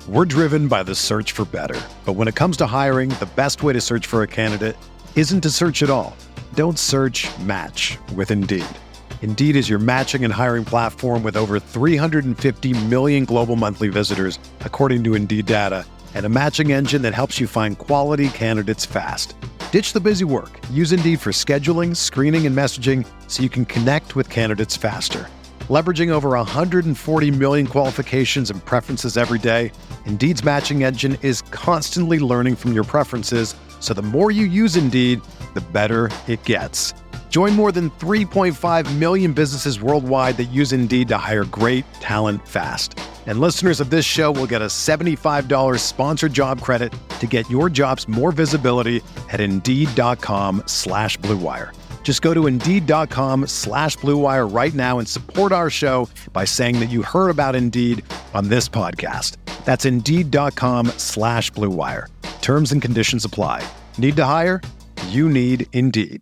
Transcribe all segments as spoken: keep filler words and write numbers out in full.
We're driven by the search for better. But when it comes to hiring, the best way to search for a candidate isn't to search at all. Don't search, match with Indeed. Indeed is your matching and hiring platform with over three hundred fifty million global monthly visitors, according to Indeed data, and a matching engine that helps you find quality candidates fast. Ditch the busy work. Use Indeed for scheduling, screening, and messaging so you can connect with candidates faster. Leveraging over one hundred forty million qualifications and preferences every day, Indeed's matching engine is constantly learning from your preferences, so the more you use Indeed, the better it gets. Join more than three point five million businesses worldwide that use Indeed to hire great talent fast. And listeners of this show will get a seventy-five dollars sponsored job credit to get your jobs more visibility at Indeed.com slash Blue Wire. Just go to Indeed.com slash Blue Wire right now and support our show by saying that you heard about Indeed on this podcast. That's Indeed.com slash Blue Wire. Terms and conditions apply. Need to hire? You need Indeed.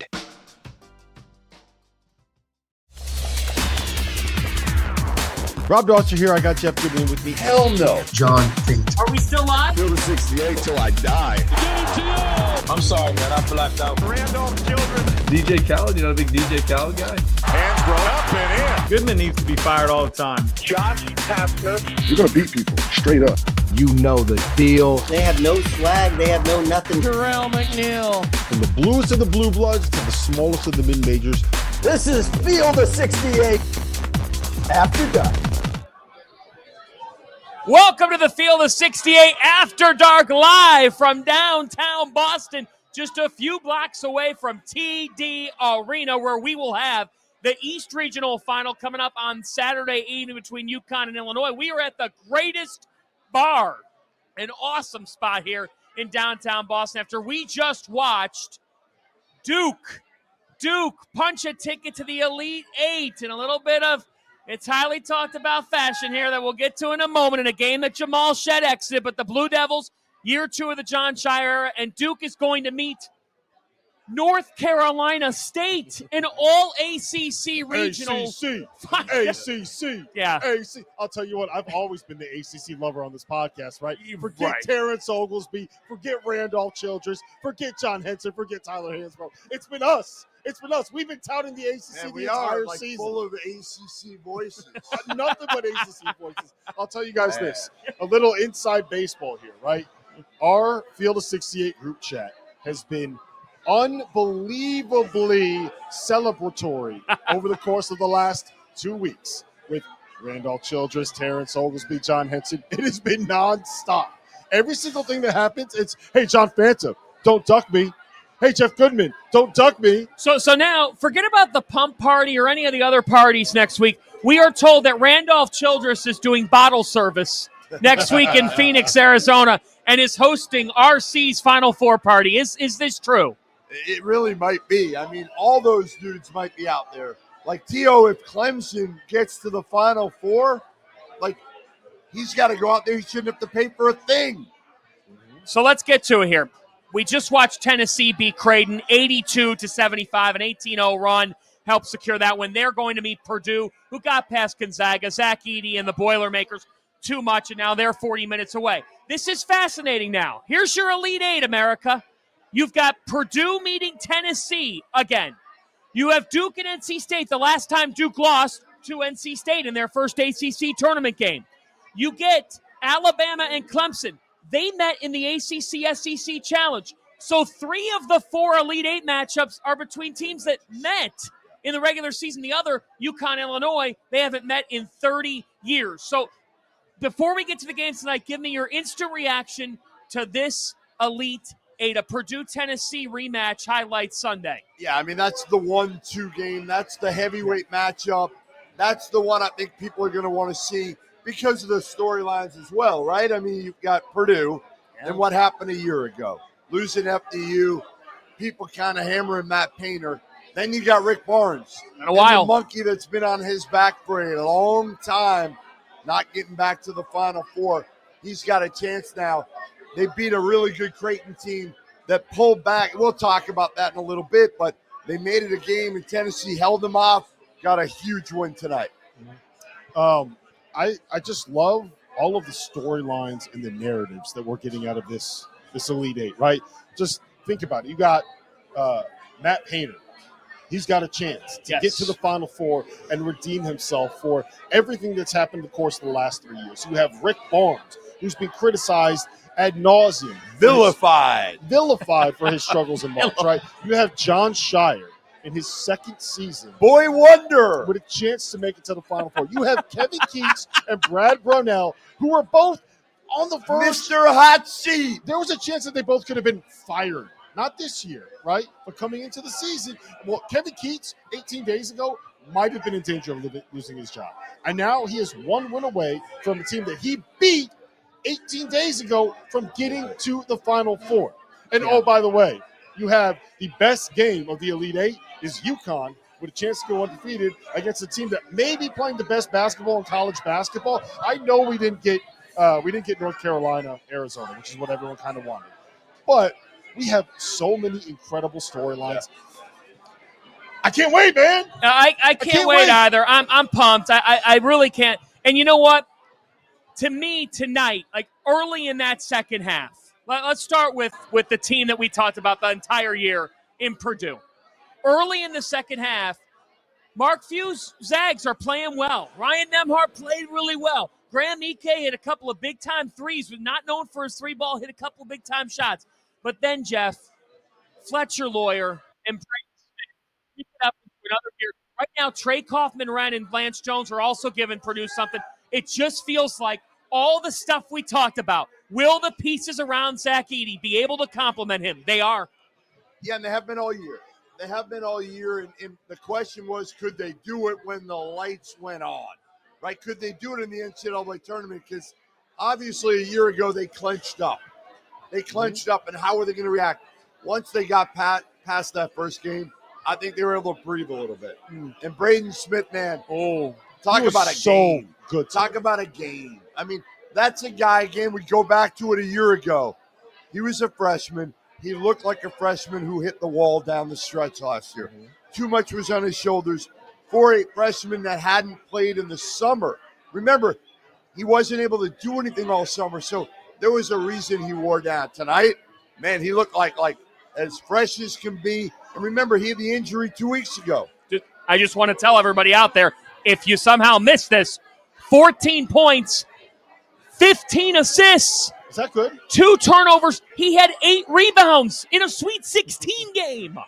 Rob Dauster here. I got Jeff Goodman with me. Hell no. John Fink. Are we still live? Field of sixty-eight till I die. I'm sorry, man. I blacked out. Randolph Children. D J Khaled, you know the big D J Khaled guy? Hands grown up and in. Goodman needs to be fired all the time. Josh Pastner. You're going to beat people straight up. You know the deal. They have no swag. They have no nothing. Terrell McNeil. From the bluest of the blue bloods to the smallest of the mid-majors. This is Field of sixty-eight After Dark. Welcome to the Field of sixty-eight After Dark, live from downtown Boston, just a few blocks away from T D Arena, where we will have the East Regional Final coming up on Saturday evening between UConn and Illinois. We are at the greatest bar, an awesome spot here in downtown Boston, after we just watched Duke. Duke punch a ticket to the Elite Eight in a little bit of It's highly talked about fashion here that we'll get to in a moment, in a game that Jamal Shead exited. But the Blue Devils, year two of the Jon Scheyer era, and Duke is going to meet North Carolina State, an all A C C regional. A C C. A C C. Yeah. A C C. I'll tell you what, I've always been the A C C lover on this podcast, right? Forget Right. Terrence Oglesby. Forget Randolph Childress. Forget John Henson. Forget Tyler Hansbrough. It's been us. It's been us. We've been touting the A C C Man, the we entire are like season. full of A C C voices. Nothing but A C C voices. I'll tell you guys this. A little inside baseball here, right? Our Field of sixty-eight group chat has been unbelievably celebratory over the course of the last two weeks with Randolph Childress, Terrence Oglesby, John Henson. It has been nonstop. Every single thing that happens, it's, hey, John Fanta, don't duck me. Hey, Jeff Goodman, don't duck me. So so now, forget about the pump party or any of the other parties next week. We are told that Randolph Childress is doing bottle service next week in Phoenix, Arizona, and is hosting R C's Final Four party. Is is this true? It really might be. I mean, all those dudes might be out there. Like, T O, if Clemson gets to the Final Four, like, he's got to go out there. He shouldn't have to pay for a thing. So let's get to it here. We just watched Tennessee beat Creighton eighty-two to seventy-five, an eighteen oh run, helped secure that win. They're going to meet Purdue, who got past Gonzaga, Zach Edey, and the Boilermakers too much, and now they're forty minutes away. This is fascinating now. Here's your Elite Eight, America. You've got Purdue meeting Tennessee again. You have Duke and N C State, the last time Duke lost to N C State in their first A C C tournament game. You get Alabama and Clemson. They met in the A C C S E C Challenge. So three of the four Elite Eight matchups are between teams that met in the regular season. The other, UConn, Illinois, they haven't met in thirty years. So before we get to the games tonight, give me your instant reaction to this Elite Eight, a Purdue-Tennessee rematch highlight Sunday. Yeah, I mean, that's the one two game. That's the heavyweight matchup. That's the one I think people are going to want to see because of the storylines as well, right? I mean, you've got Purdue yeah. and what happened a year ago. Losing F D U, people kind of hammering Matt Painter. Then you got Rick Barnes. In a while. The monkey that's been on his back for a long time, not getting back to the Final Four. He's got a chance now. They beat a really good Creighton team that pulled back. We'll talk about that in a little bit, but they made it a game, and Tennessee held them off, got a huge win tonight. Um, I, I just love all of the storylines and the narratives that we're getting out of this this Elite Eight, right? Just think about it. You got uh, Matt Painter. He's got a chance to yes. get to the Final Four and redeem himself for everything that's happened in the course of the last three years. You have Rick Barnes, who's been criticized ad nauseum. Vilified. His, vilified for his struggles in March, right? You have John Shire in his second season. Boy wonder. With a chance to make it to the Final Four. You have Kevin Keats and Brad Brownell, who are both on the verge. Mister Hot Seat. There was a chance that they both could have been fired. Not this year, right? But coming into the season, well, Kevin Keats, eighteen days ago, might have been in danger of losing his job. And now he is one win away from a team that he beat eighteen days ago from getting to the Final Four. And, yeah. oh, by the way, you have the best game of the Elite Eight is UConn with a chance to go undefeated against a team that may be playing the best basketball in college basketball. I know we didn't get uh, we didn't get North Carolina, Arizona, which is what everyone kind of wanted. But we have so many incredible storylines. Yeah. I can't wait, man. I, I, can't, I can't wait, wait either. I'm I'm pumped. I, I, I really can't. And you know what? To me, tonight, like early in that second half, let, let's start with, with the team that we talked about the entire year in Purdue. Early in the second half, Mark Few's Zags are playing well. Ryan Nembhard played really well. Graham Ike hit a couple of big-time threes, was not known for his three-ball, hit a couple of big-time shots. But then, Jeff, Fletcher Lawyer and Brayden Smith pick it up into another gear. Right now, Trey Kaufman-Renn and Lance Jones are also giving Purdue something. It just feels like all the stuff we talked about. Will the pieces around Zach Edey be able to complement him? They are. Yeah, and they have been all year. They have been all year, and, and the question was, could they do it when the lights went on? Right? Could they do it in the N C double A tournament? Because obviously a year ago they clenched up. They clenched up, and how were they going to react? Once they got pat, past that first game, I think they were able to breathe a little bit. Mm. And Brayden Smith, man, oh, talk about a so game. Good. Talk about a game. I mean, that's a guy, again, we go back to it a year ago. He was a freshman. He looked like a freshman who hit the wall down the stretch last year. Mm-hmm. Too much was on his shoulders for a freshman that hadn't played in the summer. Remember, he wasn't able to do anything all summer, so there was a reason he wore down. Tonight, man, he looked like like as fresh as can be. And remember, he had the injury two weeks ago. I just want to tell everybody out there, if you somehow missed this, fourteen points, fifteen assists. Is that good? Two turnovers. He had eight rebounds in a Sweet sixteen game.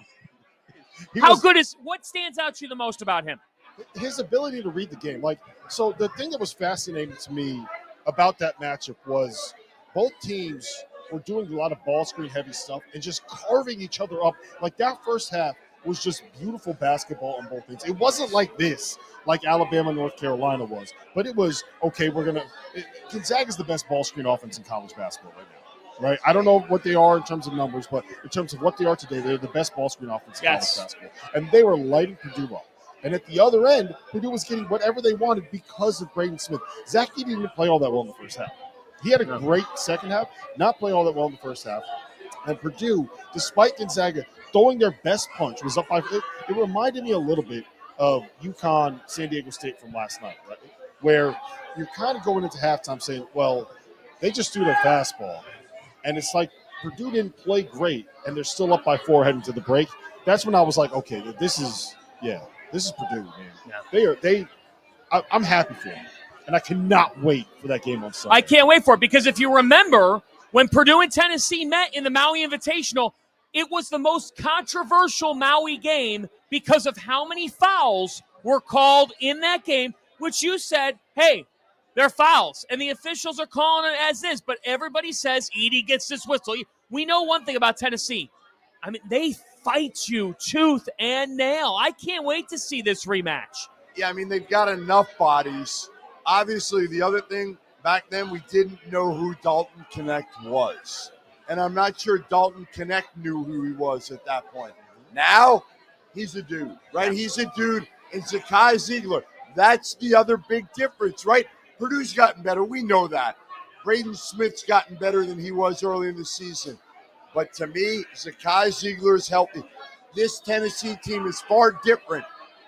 He How was, good is – what stands out to you the most about him? His ability to read the game. Like, so the thing that was fascinating to me about that matchup was – both teams were doing a lot of ball screen heavy stuff and just carving each other up. Like that first half was just beautiful basketball on both ends. It wasn't like this, like Alabama, North Carolina was, but it was, okay, we're going to – Gonzaga is the best ball screen offense in college basketball right now, right? I don't know what they are in terms of numbers, but in terms of what they are today, they're the best ball screen offense in yes. college basketball. And they were lighting Purdue up. And at the other end, Purdue was getting whatever they wanted because of Brayden Smith. Zach Edey didn't play all that well in the first half. He had a great second half, not play all that well in the first half. And Purdue, despite Gonzaga throwing their best punch, was up by it, it reminded me a little bit of UConn, San Diego State from last night, right? Where you're kind of going into halftime saying, well, they just threw their fastball. And it's like Purdue didn't play great, and they're still up by four heading to the break. That's when I was like, okay, this is, yeah, this is Purdue, man. Yeah. They are, they, I, I'm happy for them. And I cannot wait for that game on Sunday. I can't wait for it because if you remember, when Purdue and Tennessee met in the Maui Invitational, it was the most controversial Maui game because of how many fouls were called in that game, which you said, hey, they're fouls, and the officials are calling it as is, but everybody says Edey gets this whistle. We know one thing about Tennessee. I mean, they fight you tooth and nail. I can't wait to see this rematch. Yeah, I mean, they've got enough bodies. Obviously, the other thing, back then we didn't know who Dalton Knecht was. And I'm not sure Dalton Knecht knew who he was at that point. Now, he's a dude, right? He's a dude. And Zakai Zeigler, that's the other big difference, right? Purdue's gotten better. We know that. Brayden Smith's gotten better than he was early in the season. But to me, Zakai Zeigler is healthy. This Tennessee team is far different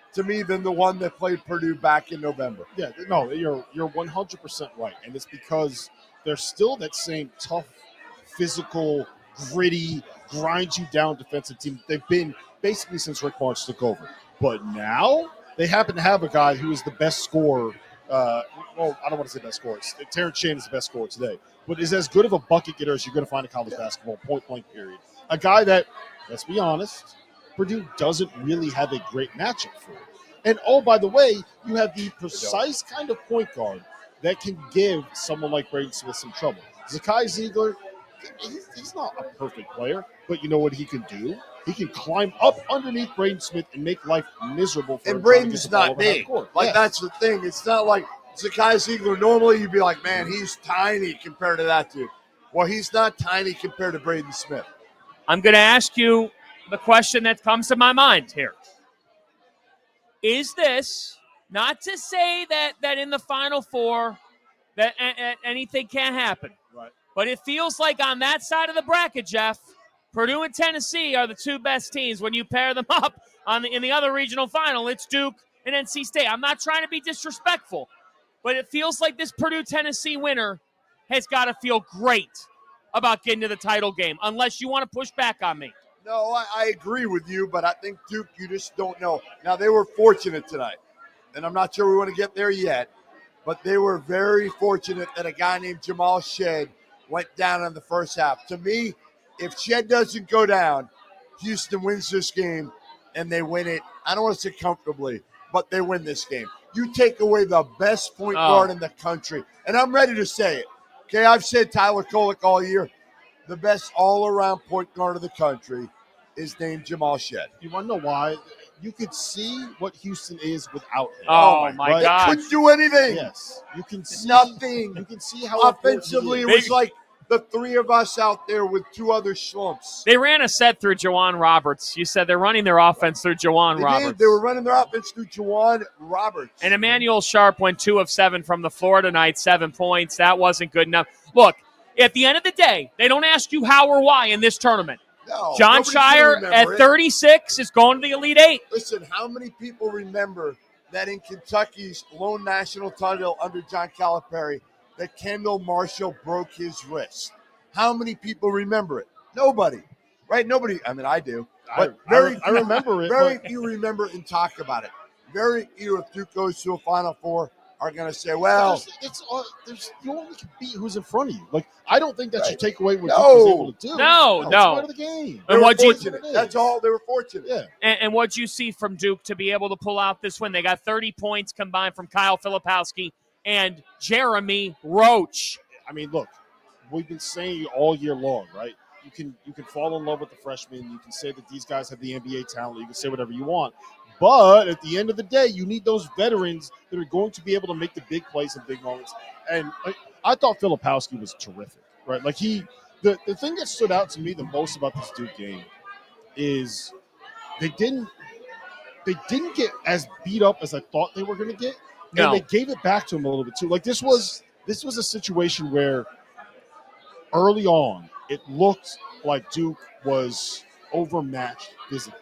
to me than the one that played Purdue back in November. Yeah, no, you're you're one hundred percent right, and it's because they're still that same tough, physical, gritty, grind you down defensive team they've been basically since Rick Barnes took over. But now they happen to have a guy who is the best scorer. Uh, well, I don't want to say best scorer. Terrence Shannon is the best scorer today, but is as good of a bucket getter as you're going to find in college basketball, point blank period. A guy that, let's be honest, Purdue doesn't really have a great matchup for. And oh, by the way, you have the precise kind of point guard that can give someone like Braden Smith some trouble. Zakai Ziegler, he's, he's not a perfect player, but you know what he can do? He can climb up underneath Braden Smith and make life miserable for him. And Braden's not big. Like, yes. That's the thing. It's not like Zakai Ziegler. Normally, you'd be like, man, he's tiny compared to that dude. Well, he's not tiny compared to Braden Smith. I'm going to ask you the question that comes to my mind here. Is this, not to say that, that in the Final Four that a- a- anything can't happen, right? But it feels like on that side of the bracket, Jeff, Purdue and Tennessee are the two best teams. When you pair them up on the, in the other regional final, it's Duke and N C State. I'm not trying to be disrespectful, but it feels like this Purdue-Tennessee winner has got to feel great about getting to the title game, unless you want to push back on me. No, I, I agree with you, but I think Duke, you just don't know. Now, they were fortunate tonight, and I'm not sure we want to get there yet, but they were very fortunate that a guy named Jamal Shead went down in the first half. To me, if Shead doesn't go down, Houston wins this game, and they win it, I don't want to say comfortably, but they win this game. You take away the best point Oh. guard in the country, and I'm ready to say it. Okay, I've said Tyler Kolek all year. The best all-around point guard of the country is named Jamal Shead. You want to know why? You could see what Houston is without him. Oh, my my right? God. Couldn't do anything. Yes, you can see Nothing. You can see how important Offensively, he it is. was like the three of us out there with two other schlumps. They ran a set through Jawan Roberts. You said they're running their offense through Jawan They Roberts. did. They were running their offense through Jawan Roberts. And Emmanuel Sharp went two of seven from the floor tonight, seven points. That wasn't good enough. Look, at the end of the day, they don't ask you how or why in this tournament. No, John nobody's gonna Shire remember at it. thirty-six is going to the Elite Eight. Listen, how many people remember that in Kentucky's lone national title under John Calipari that Kendall Marshall broke his wrist? How many people remember it? Nobody, right? Nobody. I mean, I do. But I, very, I, I remember it. Very but few remember and talk about it. Very few, if Duke goes to a Final Four, are going to say, well, there's, it's uh, there's you only can beat who's in front of you. Like I don't think that Right. should take away what No. Duke was able to do. No, it's no. part of the game. they And were what'd you- fortunate. That's all. They were fortunate. Yeah. And, and what'd you see from Duke to be able to pull out this win? They got thirty points combined from Kyle Filipowski and Jeremy Roach. I mean, look, we've been saying all year long, right? You can you can fall in love with the freshmen. You can say that these guys have the N B A talent. You can say whatever you want. But at the end of the day, you need those veterans that are going to be able to make the big plays and big moments. And I, I thought Filipowski was terrific, right? Like he, the, the thing that stood out to me the most about this Duke game is they didn't they didn't get as beat up as I thought they were going to get, No. and they gave it back to him a little bit too. Like this was this was a situation where early on it looked like Duke was overmatched physically,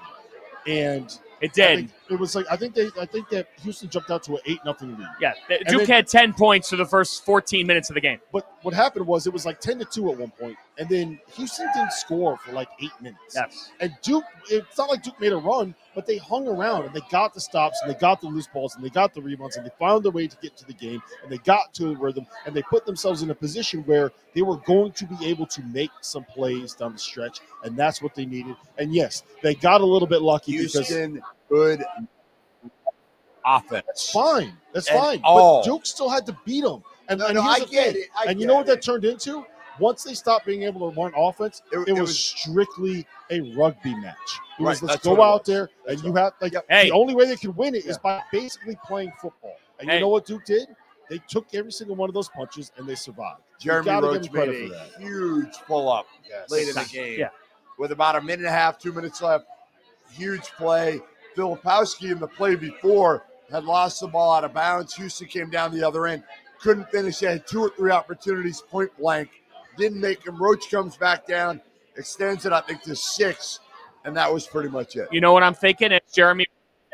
and It I did. think it was like I think they I think that Houston jumped out to an eight nothing lead. Yeah, And Duke then- had ten points for the first fourteen minutes of the game. But what happened was it was like ten to two at one point, and then Houston didn't score for like eight minutes. Yes. And Duke, it's not like Duke made a run, but they hung around and they got the stops and they got the loose balls and they got the rebounds and they found their way to get to the game and they got to the rhythm and they put themselves in a position where they were going to be able to make some plays down the stretch, and that's what they needed. And yes, they got a little bit lucky because Houston, good offense. that's fine. That's And fine. all. But Duke still had to beat them. And, No, and no, here's I the get thing. it. I and you get know what it. that turned into? Once they stopped being able to run offense, It- it, it was, was- strictly a rugby match. It Right, was let's that's go what it out was. there That's and you right. have like Hey. the only way they can win it is Yeah. by basically playing football. And Hey. you know what Duke did? They took every single one of those punches and they survived. You Jeremy gotta give Roach them credit made for a that. huge pull-up Yes. late in the game. Yeah. With about a minute and a half, two minutes left. Huge play. Filipowski in the play before had lost the ball out of bounds. Houston came down the other end. Couldn't finish. They had two or three opportunities, point blank. Didn't make him. Roach comes back down, extends it, I think, to six, and that was pretty much it. You know what I'm thinking? It's Jeremy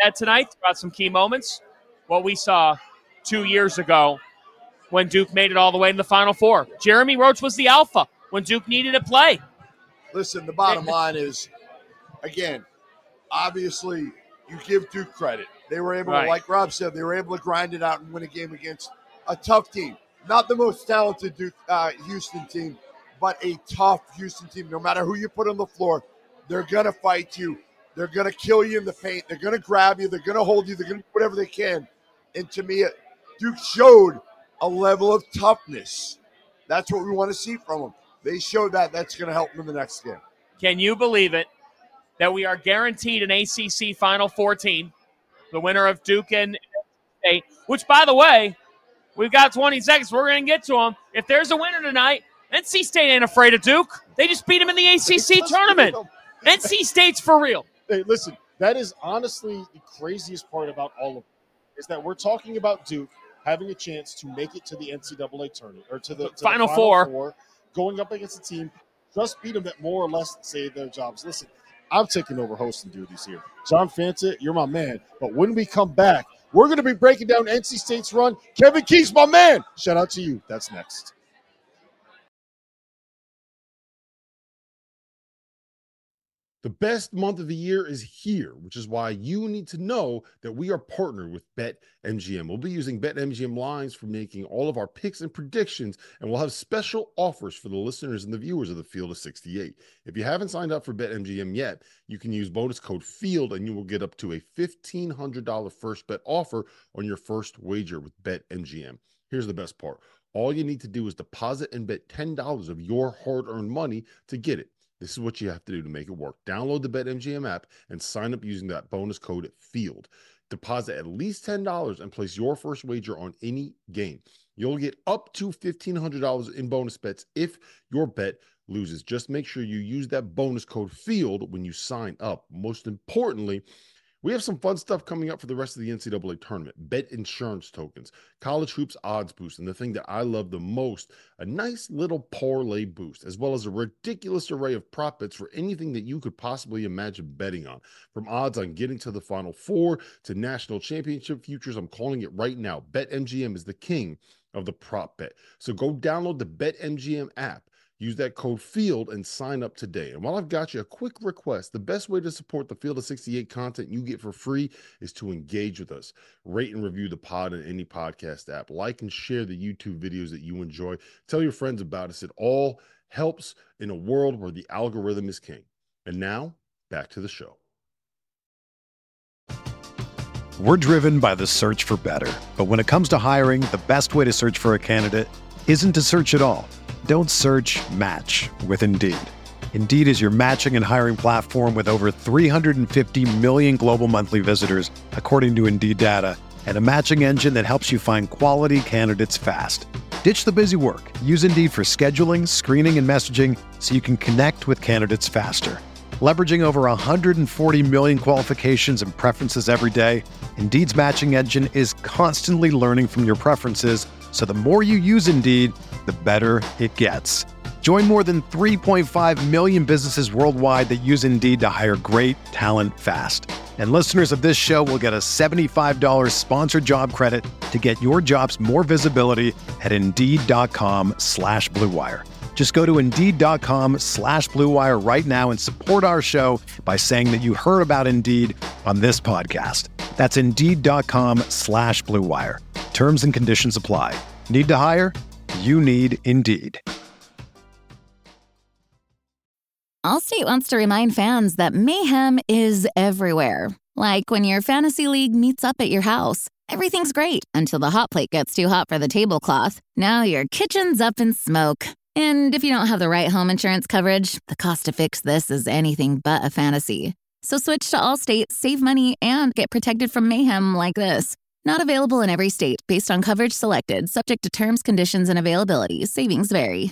that tonight throughout some key moments. What we saw two years ago when Duke made it all the way in the Final Four. Jeremy Roach was the alpha when Duke needed to play. Listen, the bottom line is, again, obviously you give Duke credit. They were able Right. to, like Rob said, they were able to grind it out and win a game against a tough team. Not the most talented Duke, uh, Houston team, but a tough Houston team. No matter who you put on the floor, they're going to fight you. They're going to kill you in the paint. They're going to grab you. They're going to hold you. They're going to do whatever they can. And to me, Duke showed a level of toughness. That's what we want to see from them. They showed that. That's going to help them in the next game. Can you believe it that we are guaranteed an A C C Final Four team, the winner of Duke and State, which, by the way, we've got twenty seconds. We're going to get to them. If there's a winner tonight, N C State ain't afraid of Duke. They just beat them in the A C C tournament. N C State's for real. Hey, listen, that is honestly the craziest part about all of it, is that we're talking about Duke having a chance to make it to the N C double A tournament, or to the, to Final the Final Four. Four, going up against a team just beat them that more or less saved their jobs. Listen, I'm taking over hosting duties here. John Fanta, you're my man. But when we come back, we're going to be breaking down N C State's run. Kevin Keith's my man. Shout out to you. That's next. The best month of the year is here, which is why you need to know that we are partnered with BetMGM. We'll be using BetMGM lines for making all of our picks and predictions, and we'll have special offers for the listeners and the viewers of the Field of sixty-eight. If you haven't signed up for BetMGM yet, you can use bonus code FIELD, and you will get up to a fifteen hundred dollars first bet offer on your first wager with BetMGM. Here's the best part. All you need to do is deposit and bet ten dollars of your hard-earned money to get it. This is what you have to do to make it work. Download the BetMGM app and sign up using that bonus code FIELD. Deposit at least ten dollars and place your first wager on any game. You'll get up to fifteen hundred dollars in bonus bets if your bet loses. Just make sure you use that bonus code FIELD when you sign up. Most importantly, we have some fun stuff coming up for the rest of the N C double A tournament. Bet insurance tokens, college hoops odds boost, and the thing that I love the most, a nice little parlay boost, as well as a ridiculous array of prop bets for anything that you could possibly imagine betting on. From odds on getting to the Final Four to national championship futures, I'm calling it right now. BetMGM is the king of the prop bet. So go download the BetMGM app. Use that code FIELD and sign up today. And while I've got you, a quick request. The best way to support the Field of sixty-eight content you get for free is to engage with us. Rate and review the pod in any podcast app. Like and share the YouTube videos that you enjoy. Tell your friends about us. It all helps in a world where the algorithm is king. And now, back to the show. We're driven by the search for better. But when it comes to hiring, the best way to search for a candidate isn't to search at all. Don't search, match with Indeed. Indeed is your matching and hiring platform with over three hundred fifty million global monthly visitors, according to Indeed data, and a matching engine that helps you find quality candidates fast. Ditch the busy work. Use Indeed for scheduling, screening, and messaging so you can connect with candidates faster. Leveraging over one hundred forty million qualifications and preferences every day, Indeed's matching engine is constantly learning from your preferences, so the more you use Indeed, the better it gets. Join more than three point five million businesses worldwide that use Indeed to hire great talent fast. And listeners of this show will get a seventy-five dollars sponsored job credit to get your jobs more visibility at Indeed.com slash Blue Wire. Just go to Indeed.com slash Blue Wire right now and support our show by saying that you heard about Indeed on this podcast. That's Indeed.com slash Blue Wire. Terms and conditions apply. Need to hire? You need Indeed. Allstate wants to remind fans that mayhem is everywhere. Like when your fantasy league meets up at your house. Everything's great until the hot plate gets too hot for the tablecloth. Now your kitchen's up in smoke. And if you don't have the right home insurance coverage, the cost to fix this is anything but a fantasy. So switch to Allstate, save money, and get protected from mayhem like this. Not available in every state based on coverage selected, subject to terms, conditions, and availability. Savings vary.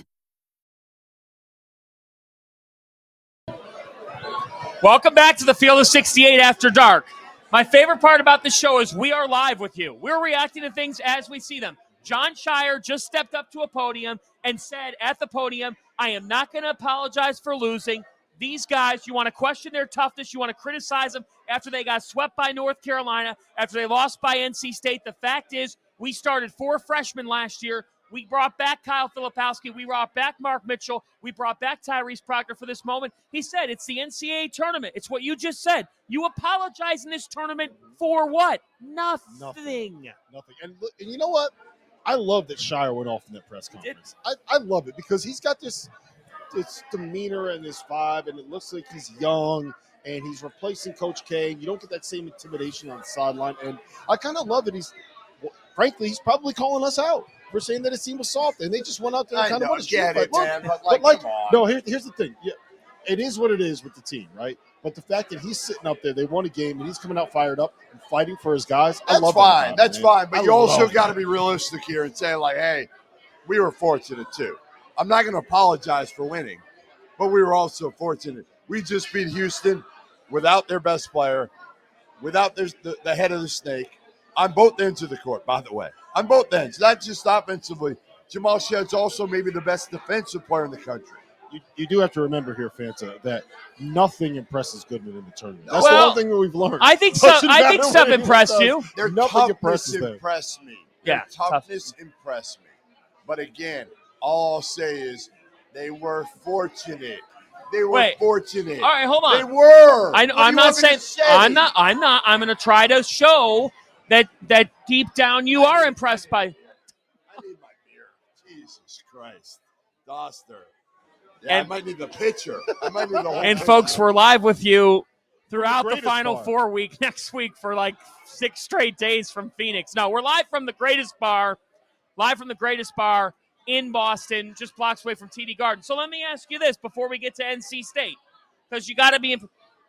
Welcome back to the Field of sixty-eight After Dark. My favorite part about the show is we are live with you. We're reacting to things as we see them. Jon Scheyer just stepped up to a podium and said at the podium, I am not going to apologize for losing. these guys, you want to question their toughness, you want to criticize them after they got swept by North Carolina, after they lost by N C State. The fact is, we started four freshmen last year. We brought back Kyle Filipowski. We brought back Mark Mitchell. We brought back Tyrese Proctor for this moment. He said it's the N C double A tournament. It's what you just said. You apologize in this tournament for what? Nothing. Nothing. Nothing. And, look, and you know what? I love that Shire went off in that press conference. I, I love it because he's got this, this demeanor and this vibe, and it looks like he's young, and he's replacing Coach K. You don't get that same intimidation on the sideline. And I kind of love that he's, well, frankly, he's probably calling us out. We're saying that his team was soft, and they just went out there and I kind know, of want to get shoot. it, Like, man, look, but, like, but like, come on. no, here, here's the thing. Yeah, it is what it is with the team, right? But the fact that he's sitting up there, they won a game, and he's coming out fired up and fighting for his guys. I That's love fine. that about him, That's man. fine. But I you also love got to that. be realistic here and say, like, hey, we were fortunate too. I'm not going to apologize for winning, but we were also fortunate. We just beat Houston without their best player, without their, the, the head of the snake, on both ends of the court, by the way. On both ends, not just offensively. Jamal Shedd's also maybe the best defensive player in the country. You, you do have to remember here, Fanta, that nothing impresses Goodman in the tournament. That's Well, the one thing that we've learned. I think so. Doesn't I think matter stuff what impressed anyone you. does. Their Nothing toughness impresses them. impressed me. Their Yeah, tough. toughness impressed me. But again, all I'll say is they were fortunate. They were Wait. fortunate. All right, hold on. They were. I, What do I'm you not want me saying to say? I'm not. I'm not. I'm going to try to show that that deep down you are impressed by. I need my beer. Jesus Christ. Doster. Yeah, And- I might need the pitcher. I might need the whole And pitcher. folks, we're live with you throughout the greatest Final bar. Four week next week for like six straight days from Phoenix. No, we're live from the greatest bar, live from the greatest bar in Boston, just blocks away from T D Garden. So let me ask you this before we get to N C State, because you got to be. Imp-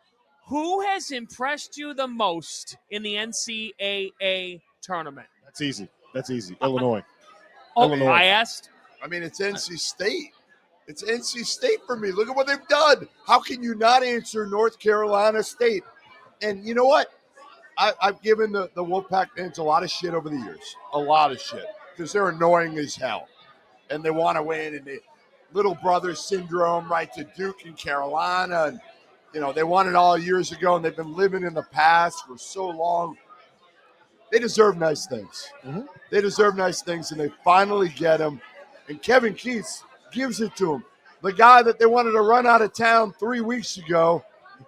Who has impressed you the most in the N C double A tournament? That's easy. That's easy. Illinois. Oh, Illinois. I asked. I mean, it's N C State. It's N C State for me. Look at what they've done. How can you not answer North Carolina State? And you know what? I, I've given the, the Wolfpack fans a lot of shit over the years. A lot of shit. Because they're annoying as hell. And they want to win. And they little brother syndrome, right, to Duke and Carolina. And, you know, they won it all years ago. And they've been living in the past for so long. They deserve nice things. Mm-hmm. They deserve nice things. And they finally get them. And Kevin Keith gives it to him. The guy that they wanted to run out of town three weeks ago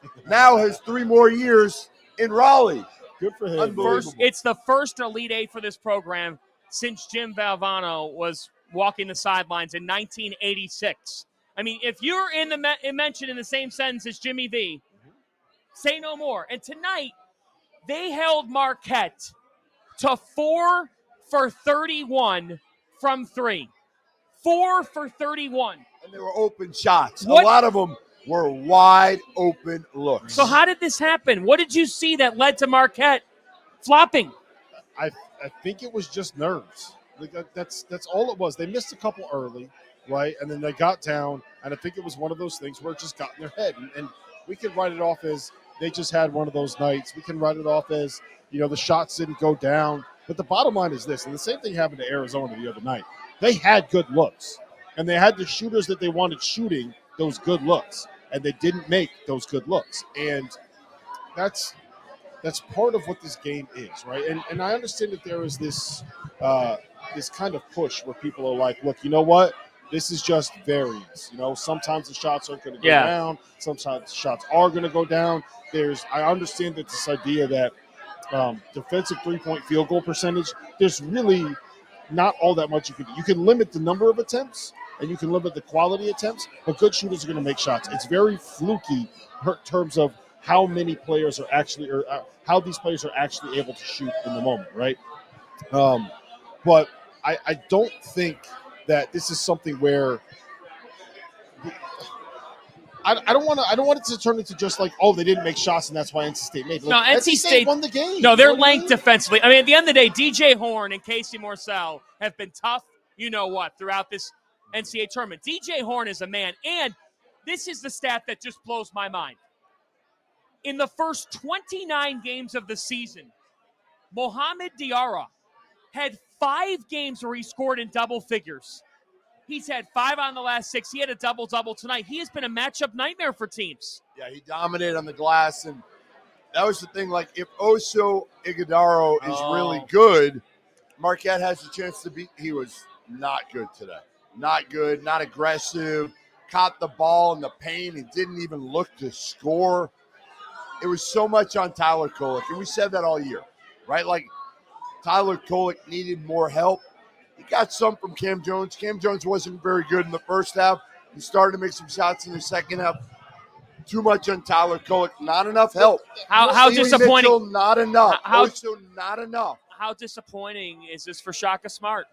now has three more years in Raleigh. Good for him. Unbelievable. First, it's the first Elite Eight for this program since Jim Valvano was walking the sidelines in nineteen eighty-six. I mean, if you're in the me- mentioned in the same sentence as Jimmy V, say no more. And tonight, they held Marquette to four for thirty-one from three. Four for thirty-one. And they were open shots. What- A lot of them were wide open looks. So how did this happen? What did you see that led to Marquette flopping? I I think it was just nerves. Like that, that's that's all it was. They missed a couple early, right, and then they got down. And I think it was one of those things where it just got in their head. And, and we can write it off as they just had one of those nights. We can write it off as, you know, the shots didn't go down. But the bottom line is this, and the same thing happened to Arizona the other night. They had good looks, and they had the shooters that they wanted shooting those good looks, and they didn't make those good looks. And that's that's part of what this game is, right? And and I understand that there is this uh, this kind of push where people are like, look, you know what? This is just variance. You know, sometimes the shots aren't going to go Yeah. down. Sometimes the shots are going to go down. There's I understand that this idea that um, defensive three-point field goal percentage, there's really not all that much you can do. You can limit the number of attempts and you can limit the quality attempts, but good shooters are going to make shots. It's very fluky in terms of how many players are actually, or uh, how these players are actually able to shoot in the moment, right? Um, but I, I don't think that this is something where I, I don't want to. I don't want it to turn into just like, oh, they didn't make shots and that's why N C State made. Like, No, N C State won the game. No, they're You know what I linked mean? defensively. I mean, at the end of the day, D J Horn and Casey Morsell have been tough, you know what, throughout this N C double A tournament. D J Horn is a man, and this is the stat that just blows my mind. In the first twenty-nine games of the season, Mohamed Diarra had five games where he scored in double figures. He's had five on the last six. He had a double-double tonight. He has been a matchup nightmare for teams. Yeah, he dominated on the glass, and that was the thing. Like, if Oso Ighodaro is Oh. really good, Marquette has a chance to beat. He was not good today. Not good, not aggressive. Caught the ball in the paint and didn't even look to score. It was so much on Tyler Kolek, and we said that all year, right? Like, Tyler Kolek needed more help. He got some from Cam Jones. Cam Jones wasn't very good in the first half. He started to make some shots in the second half. Too much on Tyler Kolek. Not enough help. How how Haley disappointing? Mitchell, not enough. How- Also not enough. How disappointing is this for Shaka Smart?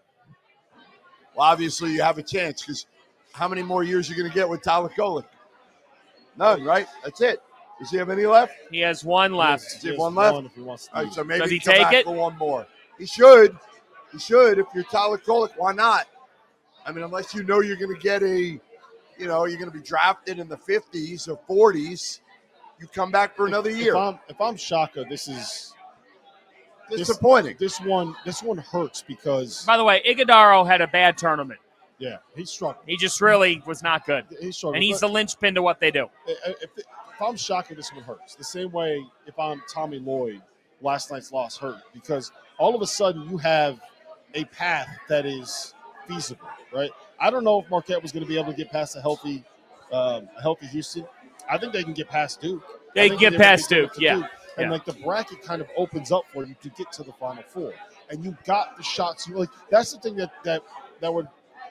Well, obviously you have a chance because how many more years are you going to get with Tyler Kolek? None, right? That's it. Does he have any left? He has one left. Does he have one left? If he wants to All right, so maybe Does he he can come take back it? for one more. He should. He should. If you're Tyler Kolek, why not? I mean, unless you know you're going to get a, you know, you're going to be drafted in the fifties or forties, you come back for another If year. I'm, if I'm Shaka, this is this- Disappointing. This one, this one hurts because By the way, Ighodaro had a bad tournament. yeah, he's struggling. He just really was not good. He's struggling. And he's But the linchpin to what they do. if, if, if I'm Shaka, this one hurts. The same way if I'm Tommy Lloyd, last night's loss hurt because all of a sudden you have a path that is feasible, right? I don't know if Marquette was going to be able to get past a healthy, um, a healthy Houston. I think they can get past Duke. They I can think get they past can get Duke, to yeah. And Yeah. like the bracket kind of opens up for you to get to the Final Four, and you got the shots. You like that's the thing that that that would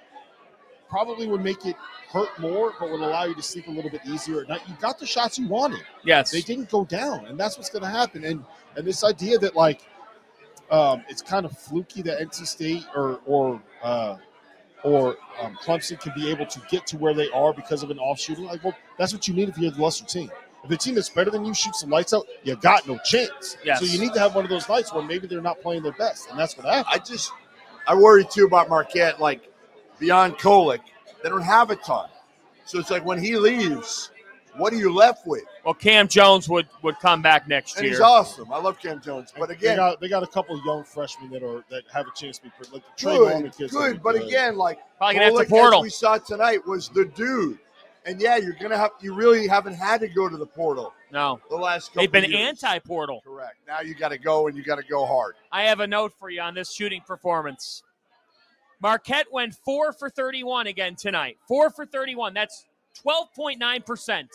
probably would make it hurt more, but would allow you to sleep a little bit easier at night. You got the shots you wanted. Yes. They didn't go down, and that's what's going to happen. And and this idea that like um, it's kind of fluky that N C State or or uh, or um, Clemson can be able to get to where they are because of an off shooting. Like, well, that's what you need if you're the lesser team. If the team that's better than you shoots some lights out, you got no chance. Yes. So you need to have one of those nights where maybe they're not playing their best, and that's what happens. I just, I worry too about Marquette. Like, beyond Kolek, they don't have a ton. So it's like when he leaves, what are you left with? Well, Cam Jones would, would come back next And year. he's awesome. I love Cam Jones. But they again, got they got a couple of young freshmen that are that have a chance to be pretty, like the Trey good, Norman kids. good. But again, like Probably gonna have to Kolek, portal. as we saw tonight, was the dude. And yeah, you're gonna have. You really haven't had to go to the portal No. the last couple They've been of years. anti-portal. Correct. Now you got to go and you got to go hard. I have a note for you on this shooting performance. Marquette went four for thirty-one again tonight. four for thirty-one. That's twelve point nine percent.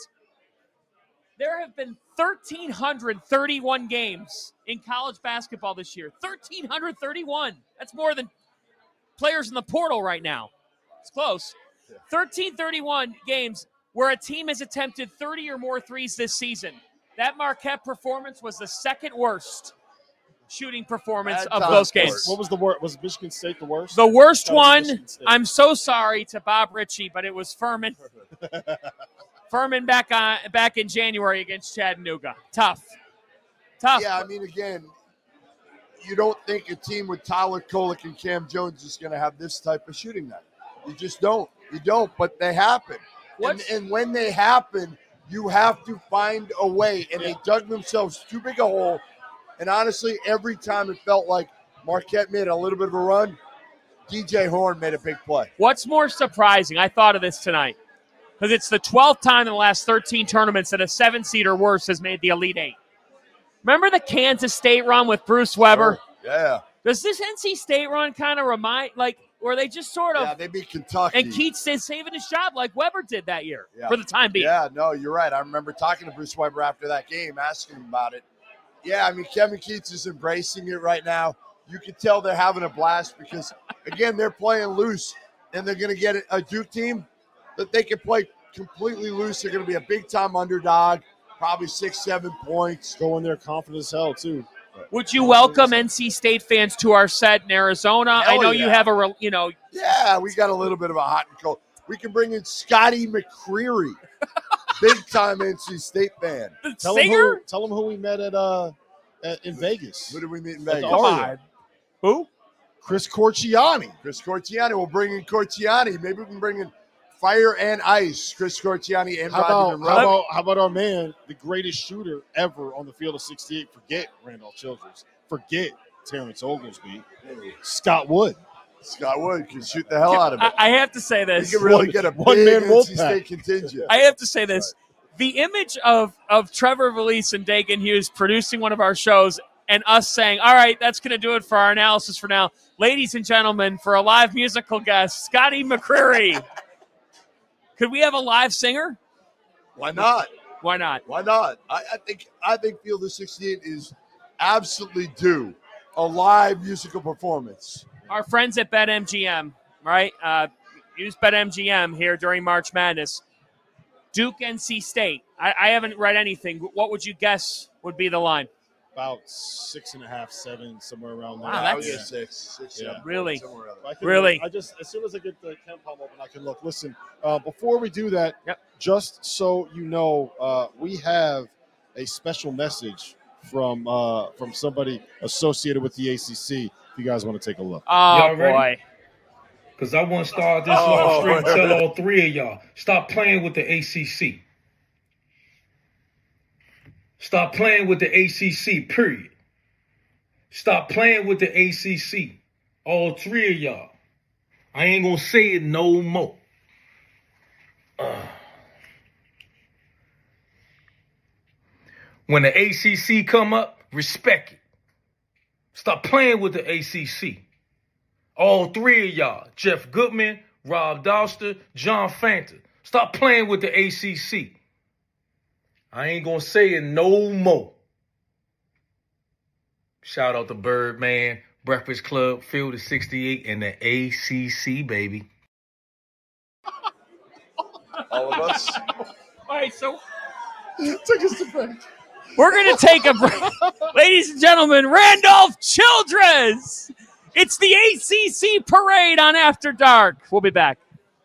There have been one thousand three hundred thirty-one games in college basketball this year. one thousand three hundred thirty-one. That's more than players in the portal right now. It's close. one thousand three hundred thirty-one games where a team has attempted thirty or more threes this season. That Marquette performance was the second worst shooting performance Bad of time those for it. games. What was the worst? Was Michigan State the worst? The worst That was one, Michigan State. I'm so sorry to Bob Ritchie, but it was Furman. Furman back on back in January against Chattanooga. Tough. Tough. Yeah, I mean, again, you don't think a team with Tyler Kolek and Cam Jones is going to have this type of shooting night. You just don't. You don't, but they happen. And, What's- and when they happen, you have to find a way. And they dug themselves too big a hole. And honestly, every time it felt like Marquette made a little bit of a run, D J Horn made a big play. What's more surprising? I thought of this tonight. Because it's the twelfth time in the last thirteen tournaments that a seven seed or worse has made the Elite Eight. Remember the Kansas State run with Bruce Weber? Yeah. Does this N C State run kind of remind, like, where they just sort of, Yeah, they beat Kentucky. and Keats is saving his job like Weber did that year Yeah. for the time being. Yeah, no, you're right. I remember talking to Bruce Weber after that game, asking him about it. Yeah, I mean, Kevin Keats is embracing it right now. You can tell they're having a blast because, again, they're playing loose, and they're going to get a Duke team that they can play completely loose. They're going to be a big-time underdog, probably six, seven points. Go in there confident as hell too. Would you welcome N C State fans to our set in Arizona? Hell I know you yeah. have a, re- you know, Yeah, we got a little bit of a hot and cold. We can bring in Scotty McCreery, big-time N C State fan. the Tell them singer. who. Tell them who we met at uh at, in Vegas. Who did we meet in At Vegas? the Aria. Who? Chris Corciani. Chris Corciani. We'll bring in Corciani. Maybe we can bring in Fire and Ice. Chris Corciani and How Rodney about, Monroe. how about how about our man, the greatest shooter ever on the field of sixty-eight? Forget Randolph Childress. Forget Terrence Oglesby. Scott Wood. Scott Wood can shoot the hell out of it. I, I have to say this. He can really get a One big man N C Wolfpack. State contingent. I have to say this. The image of, of Trevor Valise and Dagan Hughes producing one of our shows and us saying, all right, that's going to do it for our analysis for now. Ladies and gentlemen, for a live musical guest, Scotty McCreery. Could we have a live singer? Why not? Why not? Why not? I, I think I think Field of sixty-eight is absolutely due a live musical performance. Our friends at BetMGM, right? Uh, use BetMGM here during March Madness. Duke, N C State. I, I haven't read anything. What would you guess would be the line? About six and a half, seven, somewhere around there. Wow, I that's- would get six, six, Yeah. seven, Really? somewhere around I there. can Really? look. I just as soon as I get the KenPom open, I can look. Listen, uh, before we do that, Yep. just so you know, uh, we have a special message from uh, from somebody associated with the A C C. If you guys want to take a look. Oh, Y'all ready? boy. Because I want to start this Oh, live stream and man. tell all three of y'all, stop playing with the A C C. Stop playing with the A C C, period. Stop playing with the A C C. All three of y'all. I ain't going to say it no more. Uh. When the A C C come up, respect it. Stop playing with the A C C. All three of y'all, Jeff Goodman, Rob Doster, John Fanta. Stop playing with the A C C. I ain't gonna say it no more. Shout out to Birdman, Breakfast Club, Field of sixty-eight, and the A C C, baby. All of us. All right, so Take us to break. we're going to take a break. Ladies and gentlemen, Randolph Childress. It's the A C C parade on After Dark. We'll be back.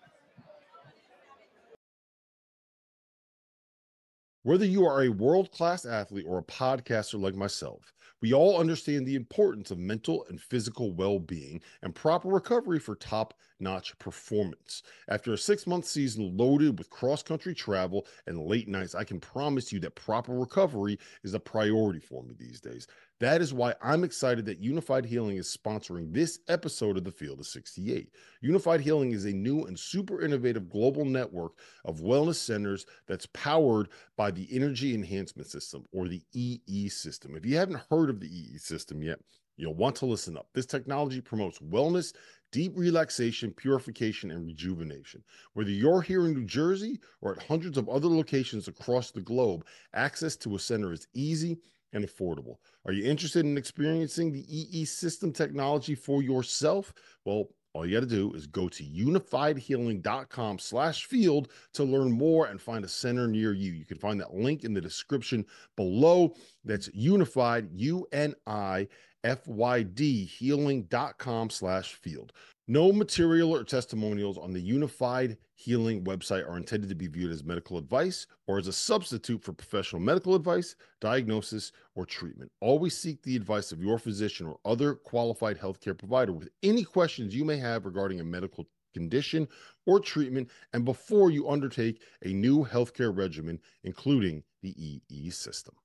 Whether you are a world-class athlete or a podcaster like myself, we all understand the importance of mental and physical well-being and proper recovery for top-notch performance. After a six-month season loaded with cross-country travel and late nights, I can promise you that proper recovery is a priority for me these days. That is why I'm excited that Unified Healing is sponsoring this episode of the Field of sixty-eight. Unified Healing is a new and super innovative global network of wellness centers that's powered by the Energy Enhancement System, or the E E system. If you haven't heard of the E E system yet, you'll want to listen up. This technology promotes wellness, deep relaxation, purification, and rejuvenation. Whether you're here in New Jersey or at hundreds of other locations across the globe, access to a center is easy and affordable. Are you interested in experiencing the E E system technology for yourself? Well, all you got to do is go to unified healing dot com slash field to learn more and find a center near you. You can find that link in the description below. That's unified, U N I F Y D, healing.com slash field. No material or testimonials on the Unified Healing website are intended to be viewed as medical advice or as a substitute for professional medical advice, diagnosis, or treatment. Always seek the advice of your physician or other qualified healthcare provider with any questions you may have regarding a medical condition or treatment, and before you undertake a new healthcare regimen, including the E E system.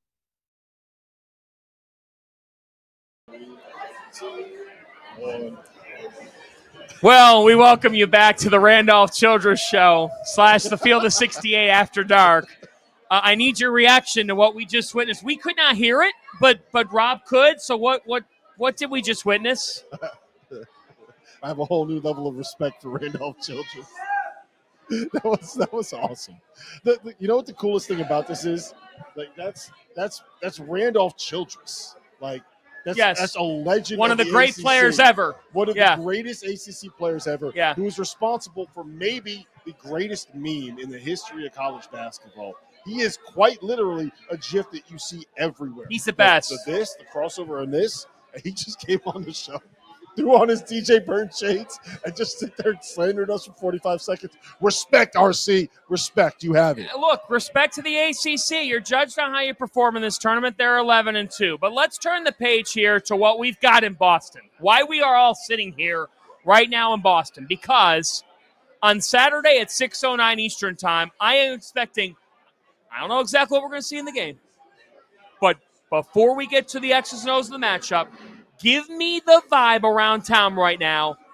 Well, we welcome you back to the Randolph Childress Show slash the Field of sixty-eight After Dark. Uh, I need your reaction to what we just witnessed. We could not hear it, but but Rob could. So what what what did we just witness? I have a whole new level of respect for Randolph Childress. That was that was awesome. The, the, you know what the coolest thing about this is? Like that's that's that's Randolph Childress. Like that's Yes. that's a legend. One of the great A C C. players ever. One of Yeah. the greatest A C C players ever. Yeah. Who was responsible for maybe the greatest meme in the history of college basketball. He is quite literally a GIF that you see everywhere. He's the best. The, the this, the crossover, and this. And he just came on the show, threw on his D J Burns shades, and just sit there and slandered us for forty-five seconds. Respect, R C. Respect. You have it. Look, respect to the A C C. You're judged on how you perform in this tournament. They're eleven and two. But let's turn the page here to what we've got in Boston. Why we are all sitting here right now in Boston. Because on Saturday at six oh nine Eastern time, I am expecting, I don't know exactly what we're going to see in the game. But before we get to the X's and O's of the matchup, give me the vibe around town right now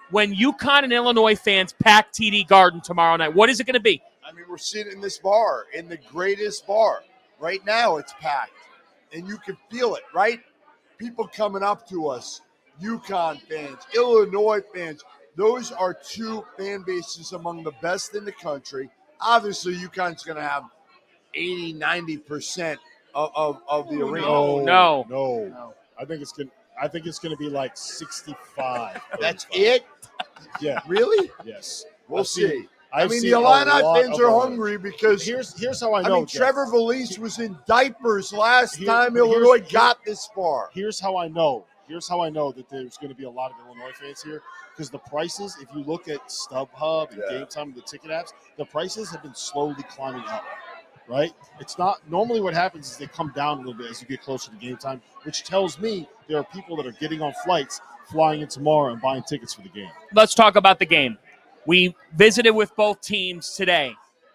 when UConn and Illinois fans pack T D Garden tomorrow night? What is it going to be? I mean, we're sitting in this bar, in the greatest bar. Right now it's packed, and you can feel it, right? People coming up to us, UConn fans, Illinois fans. Those are two fan bases among the best in the country. Obviously, UConn's going to have eighty, ninety percent of, of, of the arena. No, No. no, no. I think it's going. I think it's going to be like sixty-five. That's it? Yeah. Really? Yes. We'll I've see. seen- I I've mean, seen the a Illini lot fans of are Illinois. hungry because Here's here's how I I know. mean, Jeff. Trevor Valise was in diapers last Here- time here's- Illinois here- got this far. Here's how I know. Here's how I know that there's going to be a lot of Illinois fans here because the prices, if you look at StubHub and Yeah. Game Time, the ticket apps, the prices have been slowly climbing up. Right? It's not normally what happens is they come down a little bit as you get closer to game time, which tells me there are people that are getting on flights, flying in tomorrow and buying tickets for the game. Let's talk about the game. We visited with both teams today.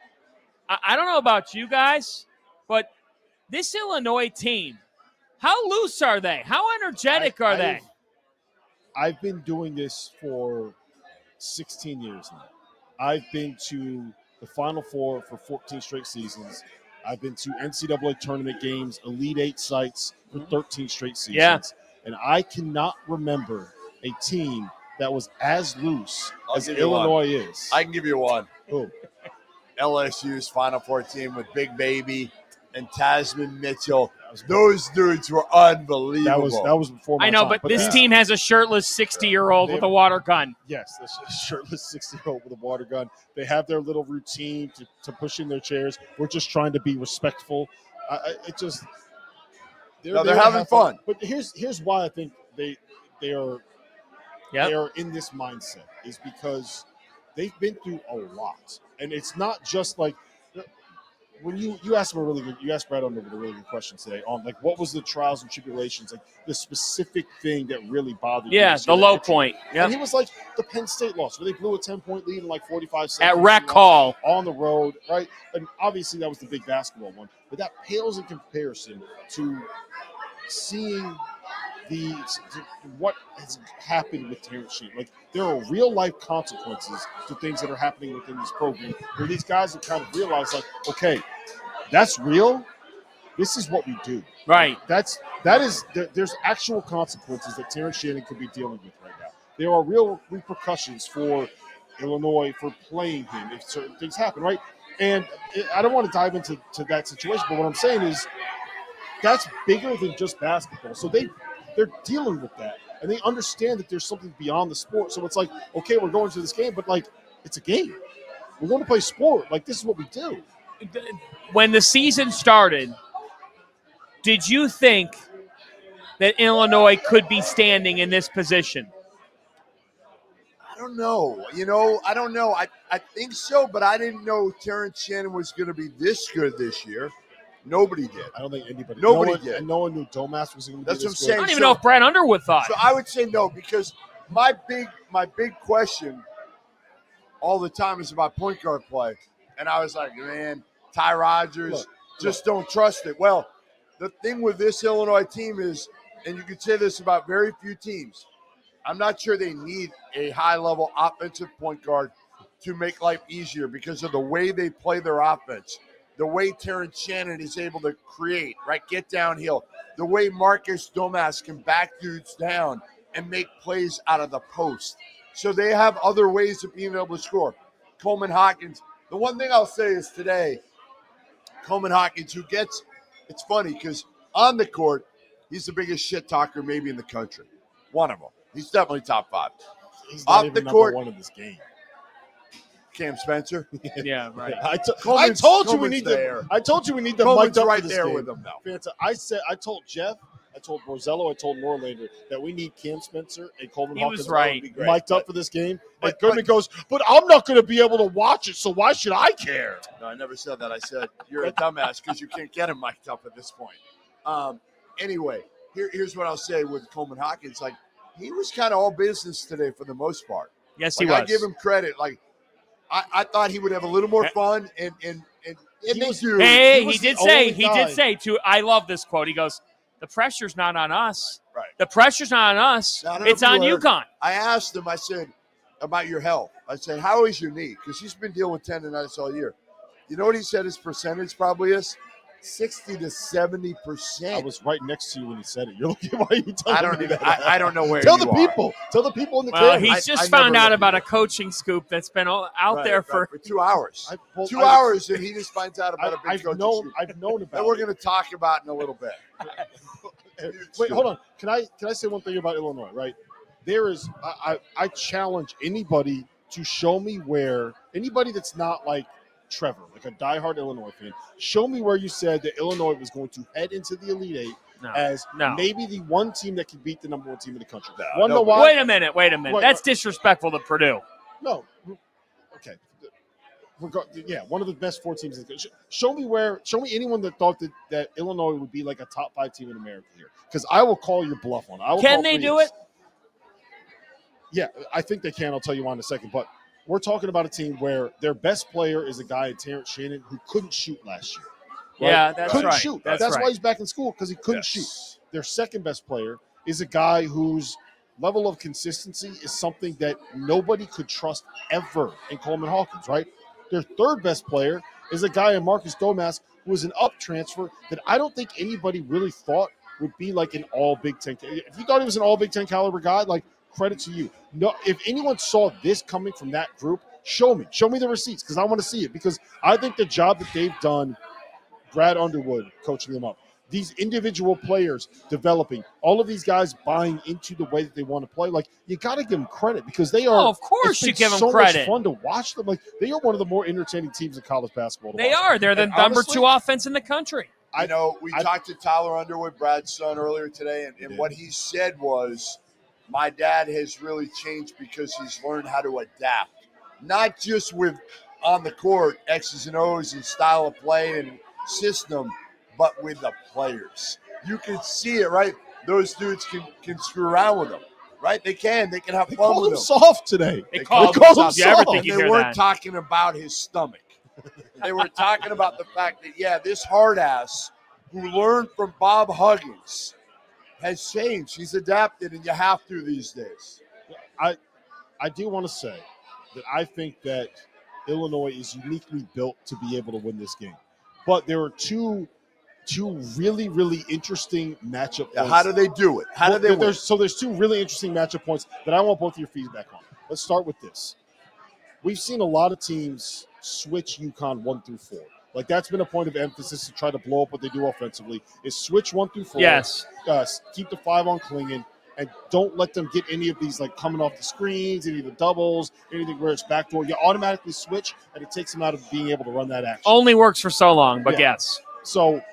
I, I don't know about you guys, but this Illinois team, how loose are they? How energetic I- are I've- they? I've been doing this for sixteen years now. I've been to the Final Four for fourteen straight seasons. I've been to N C double A tournament games, Elite Eight sites for thirteen straight seasons. Yeah. And I cannot remember a team that was as loose I'll as give you one. Illinois is. I can give you one. Who? L S U's Final Four team with Big Baby and Tasman Mitchell. Those dudes were unbelievable. That was that was before my I know, time. but this these- team has a shirtless sixty-year-old They- with a water gun. Yes, this shirtless sixty-year-old with a water gun. They have their little routine to, to push in their chairs. We're just trying to be respectful. I, I, it just they're, No, they're there to having have fun. But here's here's why I think they they are Yep. they are in this mindset is because they've been through a lot, and it's not just like when you you asked him a really good you asked Brad Underwood a really good question today on like what was the trials and tribulations, like the specific thing that really bothered you. Yeah, this the year? low And- point. And Yep. he was like the Penn State loss, where they blew a ten-point lead in like forty-five seconds. At Rec you know, Hall. on the road, right? And obviously that was the big basketball one, but that pales in comparison to seeing the to what has happened with Terrence Sheet. Like there are real life consequences to things that are happening within this program, where these guys have kind of realized, like, okay, that's real. This is what we do. Right. That's that is there, there's actual consequences that Terrence Shannon could be dealing with right now. There are real repercussions for Illinois for playing him if certain things happen, right? And it, I don't want to dive into to that situation, but what I'm saying is that's bigger than just basketball. So they they're dealing with that, and they understand that there's something beyond the sport. So it's like, okay, we're going to this game, but like it's a game. We're going to play sport. Like this is what we do. When the season started, did you think that Illinois could be standing in this position? I don't know. You know, I don't know. I, I think so, but I didn't know Terrence Shannon was going to be this good this year. Nobody did. I don't think anybody. Nobody no one, did. And no one knew Domas was going to be That's this what I'm good. saying. I don't even So- know if Brad Underwood thought. So I would say no, because my big my big question all the time is about point guard play. And I was like, man, Ty Rodgers, Look, just don't trust it. Well, the thing with this Illinois team is, and you could say this about very few teams, I'm not sure they need a high-level offensive point guard to make life easier because of the way they play their offense, the way Terrence Shannon is able to create, right, get downhill, the way Marcus Domas can back dudes down and make plays out of the post. So they have other ways of being able to score. Coleman Hawkins, the one thing I'll say is today, Coleman Hawkins, who gets, it's funny because on the court, he's the biggest shit talker maybe in the country. One of them. He's definitely top five. He's not Off even the number court- one in this game. Cam Spencer. Yeah, right. I, t- I Coleman's- told you we Coleman's need there. to. I told you we need to Coleman's mic up right for this there game. with him, though. Fanta- I said. I told Jeff. I told Borzello. I told Norlander that we need Cam Spencer and Coleman He was Hawkins right. mic'd up for this game. but- and Goodman goes, but I'm not going to be able to watch it, so why should I care? No, I never said that. I said you're a dumbass because you can't get him mic'd up at this point. Um, anyway, here, here's what I'll say with Coleman Hawkins. Like, he was kind of all business today for the most part. Yes, Like, he was. I give him credit. Like, I, I thought he would have a little more fun, and and and, and He they was- do. Hey, He he, was did the say, only he guy. did say to, I love this quote. He goes, the pressure's not on us. Right. The pressure's not on us. Not It's on everywhere. UConn. I asked him. I said, about your health. I said, how is your knee? Because he's been dealing with tendonitis all year. You know what he said his percentage probably is? sixty to seventy percent. I was right next to you when he said it. You're looking, why are you telling I don't me even, that? I, I don't know where Tell you the are. people. Tell the people in the Well, camera. he's I- just I found never out looked about at a coaching scoop that's been all- out Right, there right, for. for two hours. I, well, Two I- hours, and he just finds out about I, a big I've coaching known. scoop I've known about. that we're it. going to talk about in a little bit. Wait, hold on. Can I can I say one thing about Illinois? Right, there is. I, I I challenge anybody to show me where anybody that's not like Trevor, like a diehard Illinois fan, show me where you said that Illinois was going to head into the Elite Eight No, as no. maybe the one team that could beat the number one team in the country. No, Wanna know no, why? Wait a minute. Wait a minute. Wait, That's wait. disrespectful to Purdue. No. Okay. Reg- Yeah, one of the best four teams in the country. Show me where. Show me anyone that thought that, that Illinois would be like a top five team in America here, because I will call your bluff on it. I will Can call they for do yes. it? Yeah, I think they can. I'll tell you why in a second. But we're talking about a team where their best player is a guy, Terrence Shannon, who couldn't shoot last year. right? Yeah, that's couldn't right. shoot. That's That's, right. why he's back in school, because he couldn't shoot. Their second best player is a guy whose level of consistency is something that nobody could trust ever in Coleman Hawkins, right? Their third best player is a guy in Marcus Domas who was an up transfer that I don't think anybody really thought would be like an all Big Ten. If you thought he was an all Big Ten caliber guy, like, credit to you. No, if anyone saw this coming from that group, show me. Show me the receipts, because I want to see it, because I think the job that they've done, Brad Underwood coaching them up, these individual players developing, all of these guys buying into the way that they want to play, like, you got to give them credit, because they are. Oh, of course it's you been give them so credit. Much fun to watch them. Like, they are one of the more entertaining teams in college basketball. to They watch. are. They're the And number honestly, two offense in the country. I know we I- talked to Tyler Underwood, Brad's son, earlier today, and, and what he said was, my dad has really changed because he's learned how to adapt, not just with on the court, X's and O's and style of play and system, but with the players. You can see it, right? Those dudes can, can screw around with them, right? They can. They can have They fun called with him them. soft today. They They called called him him soft. You ever soft. think And you they hear weren't that? talking about his stomach. They were talking about the fact that, yeah, this hard ass who learned from Bob Huggins has changed. He's adapted, and you have to these days. I, I do want to say that I think that Illinois is uniquely built to be able to win this game. But there are two two really, really interesting matchup Yeah, points. how do they do it? How Well, do they there- win? there's, so there's two really interesting matchup points that I want both of your feedback on. Let's start with this. We've seen a lot of teams switch UConn one through four. Like, that's been a point of emphasis to try to blow up what they do offensively, is switch one through four. Yes. Uh, keep the five on Klingon, and don't let them get any of these, like, coming off the screens, any of the doubles, anything where it's backdoor. You automatically switch, and it takes them out of being able to run that action. Only works for so long, but Yeah. yes. So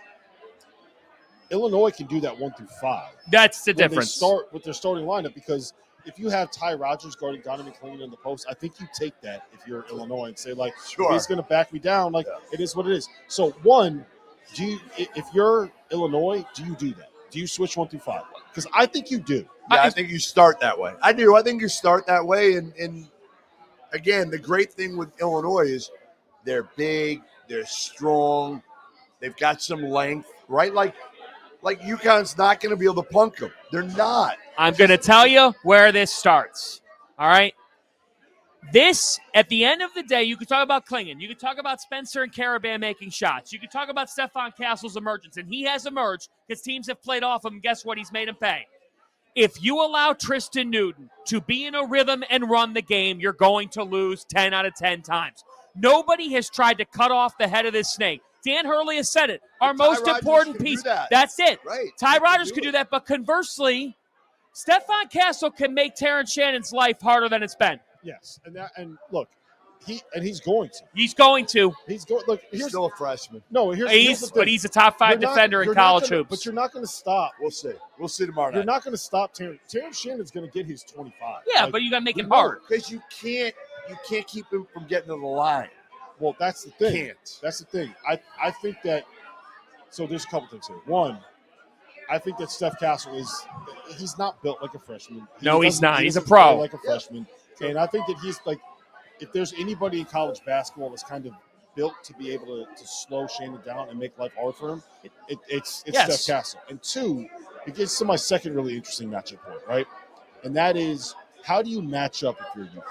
Illinois can do that one through five. That's the when they difference. start with their starting lineup, because if you have Ty Rodgers guarding Donovan Klingon in the post, I think you take that if you're Illinois and say, like, Sure. if he's going to back me down, like, Yeah. it is what it is. So, one, do you, i- if you're Illinois, do you do that? Do you switch one through five? Because I think you do. Yeah, I think you start that way. I do. I think you start that way. And, and again, the great thing with Illinois is they're big, they're strong, they've got some length, right? Like, like UConn's not going to be able to punk them. They're not. I'm going to tell you where this starts. All right? This, at the end of the day, you could talk about Klingon. You could talk about Spencer and Caravan making shots. You could talk about Stephon Castle's emergence, and he has emerged because teams have played off him. Guess what? He's made him pay. If you allow Tristan Newton to be in a rhythm and run the game, you're going to lose ten out of ten times. Nobody has tried to cut off the head of this snake. Dan Hurley has said it. Our Ty most Rodgers important can do piece. that. That's it. Right. Ty He can Rodgers do could do it. that, but conversely, Stephon Castle can make Terrence Shannon's life harder than it's been. Yes. And that, and look, he and he's going to. He's going to. He's going. Look, He's here's still a freshman. no. Here's, here's He's, the thing. but he's a top five You're not- defender in you're not college gonna- hoops. But you're not going to stop. We'll see. We'll see tomorrow You're night. not going to stop Terrence. Terrence Shannon's going to get his twenty-five. yeah, Like, but you got to make we it know hard. Because you can't, you can't keep him from getting to the line. Well, that's the thing. Can't. That's the thing. I, I think that – so there's a couple things here. One, I think that Steph Castle is – he's not built like a freshman. He No, he's doesn't- not. he He's a doesn't pro. play like a freshman. And I think that he's like – if there's anybody in college basketball that's kind of built to be able to, to slow Shannon down and make life hard for him, it, it, it's, it's Yes. Steph Castle. And two, it gets to my second really interesting matchup point, right? And that is, how do you match up if you're UConn?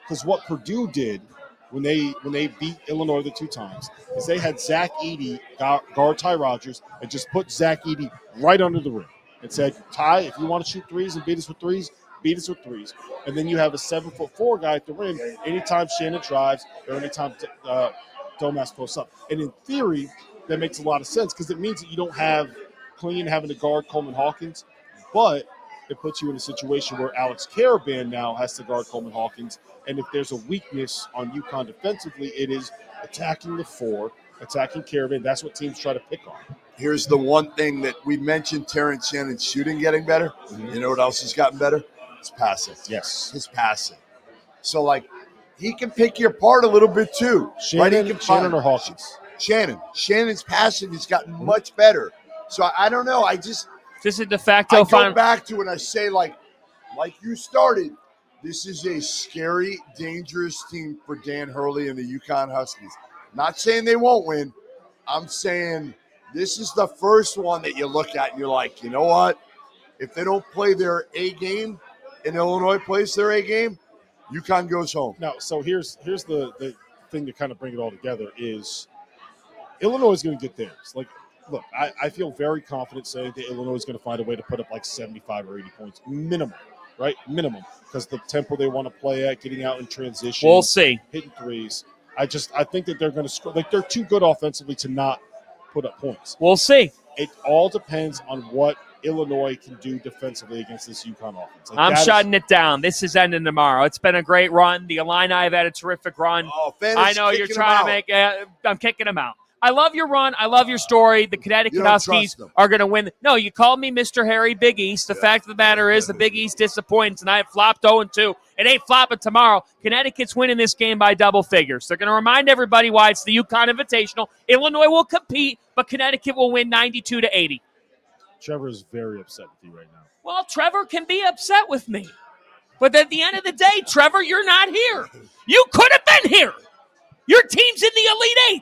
Because what Purdue did when they when they beat Illinois the two times is they had Zach Edey guard Ty Rodgers and just put Zach Edey right under the rim and said, Ty, if you want to shoot threes and beat us with threes, beat us with threes. And then you have a seven foot four guy at the rim anytime Shannon drives or anytime uh, Domas posts up. And in theory, that makes a lot of sense because it means that you don't have Clean having to guard Coleman Hawkins, but it puts you in a situation where Alex Caravan now has to guard Coleman Hawkins. And if there's a weakness on UConn defensively, it is attacking the four, attacking Caravan. That's what teams try to pick on. Here's the one thing that we mentioned, Terrence Shannon's shooting getting better. Mm-hmm. You know what else has gotten better? His passing. Yes. His passing. So, like, he can pick you apart a little bit too. Shannon, right? He can Shannon find, or Hawkins? Shannon. Shannon's passing has gotten mm-hmm. much better. So, I, I don't know. I just – This is de facto I go final. back to it and I say, like, like you started – this is a scary, dangerous team for Dan Hurley and the UConn Huskies. Not saying they won't win. I'm saying this is the first one that you look at and you're like, you know what? If they don't play their A game and Illinois plays their A game, UConn goes home. Now, so here's here's the, the thing to kind of bring it all together is Illinois is going to get theirs. Like, look, I, I feel very confident saying that Illinois is going to find a way to put up like seventy-five or eighty points minimum. Right? Minimum. Because the tempo they want to play at, getting out in transition. We'll see. Hitting threes. I just I think that they're going to score. Like, they're too good offensively to not put up points. We'll see. It all depends on what Illinois can do defensively against this UConn offense. Like, I'm shutting is, it down. This is ending tomorrow. It's been a great run. The Illini have had a terrific run. Oh, I know you're trying to make uh, – I'm kicking them out. I love your run. I love your story. The Connecticut Huskies are going to win. No, you called me Mister Harry Big East. The yeah. fact of the matter is the Big East disappointed tonight. Flopped oh and two. It ain't flopping tomorrow. Connecticut's winning this game by double figures. They're going to remind everybody why it's the UConn Invitational. Illinois will compete, but Connecticut will win ninety-two to eighty. Trevor is very upset with you right now. Well, Trevor can be upset with me. But at the end of the day, Trevor, you're not here. You could have been here. Your team's in the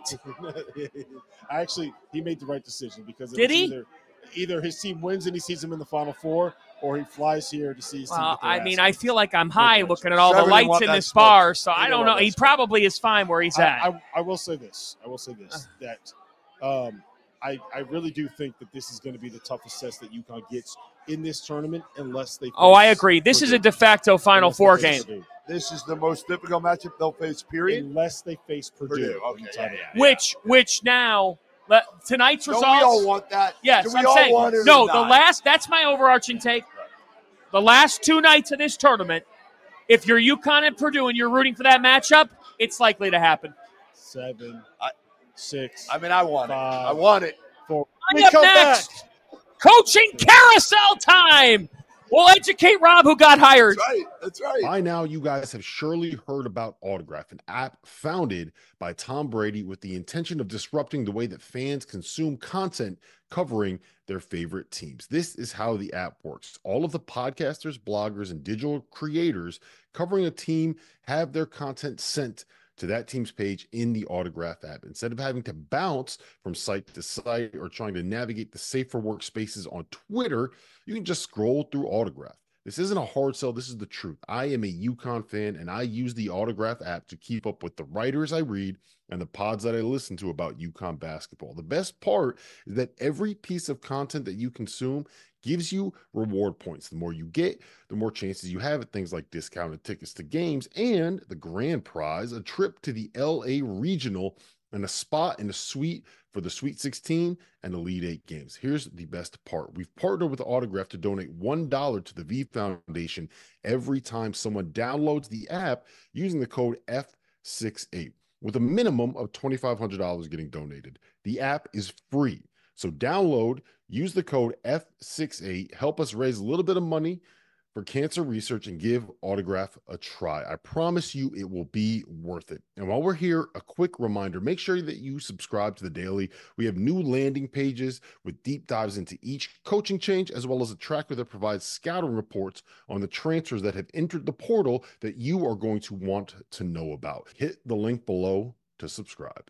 Elite Eight. Actually, he made the right decision because Did he? Either, either his team wins and he sees him in the Final Four, or he flies here to see his well, team. I mean, I feel like I'm high looking at all the lights in this bar, so I don't know. He probably is fine where he's I, at. I, I will say this. I will say this, that um, I, I really do think that this is going to be the toughest test that UConn gets in this tournament unless they – Oh, I agree. This Purdue. is a de facto Final unless Four game. Purdue. This is the most difficult matchup they'll face, period. Unless they face Purdue. Purdue. Okay, yeah, yeah, which, yeah. which now, let, tonight's Don't results. we all want that? Yes, Do we I'm all saying. want it No, or the not? last, that's my overarching take. The last two nights of this tournament, if you're UConn and Purdue and you're rooting for that matchup, it's likely to happen. Seven, I, six. I mean, I want five, it. I want it. Four. Coming up next, coaching carousel time. We'll educate Rob who got hired. That's right. That's right. By now, you guys have surely heard about Autograph, an app founded by Tom Brady with the intention of disrupting the way that fans consume content covering their favorite teams. This is how the app works. All of the podcasters, bloggers, and digital creators covering a team have their content sent to that team's page in the Autograph app. Instead of having to bounce from site to site or trying to navigate the safer workspaces on Twitter, you can just scroll through Autograph. This isn't a hard sell. This is the truth. I am a UConn fan, and I use the Autograph app to keep up with the writers I read and the pods that I listen to about UConn basketball. The best part is that every piece of content that you consume gives you reward points. The more you get, the more chances you have at things like discounted tickets to games and the grand prize, a trip to the L A Regional and a spot in a suite for the Sweet sixteen and Elite Eight games. Here's the best part. We've partnered with Autograph to donate one dollar to the V Foundation every time someone downloads the app using the code F sixty-eight, with a minimum of twenty-five hundred dollars getting donated. The app is free. So download, use the code F sixty-eight, help us raise a little bit of money for cancer research and give Autograph a try. I promise you it will be worth it. And while we're here, a quick reminder, make sure that you subscribe to the Daily. We have new landing pages with deep dives into each coaching change, as well as a tracker that provides scouting reports on the transfers that have entered the portal that you are going to want to know about. Hit the link below to subscribe.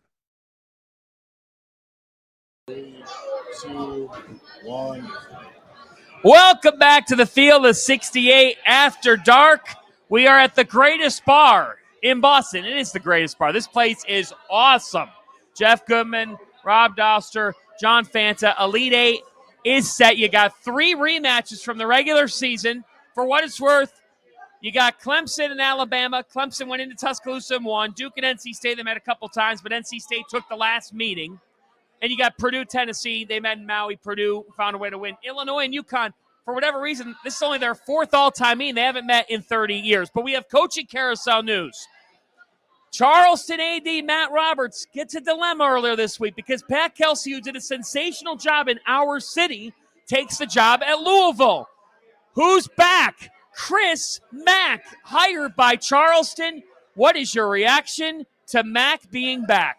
Three, two, one. Welcome back to the Field of sixty-eight After Dark. We are at the greatest bar in Boston. It is the greatest part. This place is awesome. Jeff Goodman, Rob Doster, John Fanta. Elite Eight is set. You got three rematches from the regular season. For what it's worth, you got Clemson and Alabama. Clemson went into Tuscaloosa and won. Duke and N C State, they met a couple times, but N C State took the last meeting. And you got Purdue, Tennessee. They met in Maui. Purdue found a way to win. Illinois and UConn, for whatever reason, this is only their fourth all-time meeting. They haven't met in thirty years. But we have coaching carousel news. Charleston A D Matt Roberts gets a dilemma earlier this week because Pat Kelsey, who did a sensational job in our city, takes the job at Louisville. Who's back? Chris Mack, hired by Charleston. What is your reaction to Mack being back?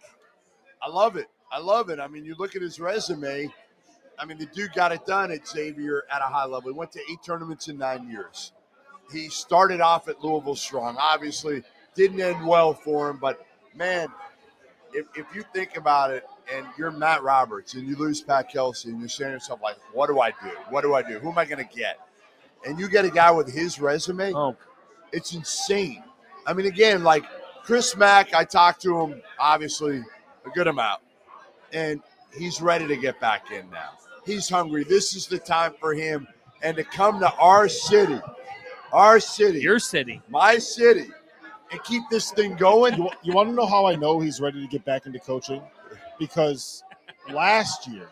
I love it. I love it. I mean, you look at his resume. I mean, the dude got it done at Xavier at a high level. He went to eight tournaments in nine years. He started off at Louisville strong. Obviously, didn't end well for him. But, man, if, if you think about it and you're Matt Roberts and you lose Pat Kelsey and you're saying to yourself, like, what do I do? What do I do? Who am I going to get? And you get a guy with his resume, oh. It's insane. I mean, again, like Chris Mack, I talked to him, obviously, a good amount. And he's ready to get back in now. He's hungry. This is the time for him. And to come to our city, our city. Your city. My city. And keep this thing going. You, you want to know how I know he's ready to get back into coaching? Because last year,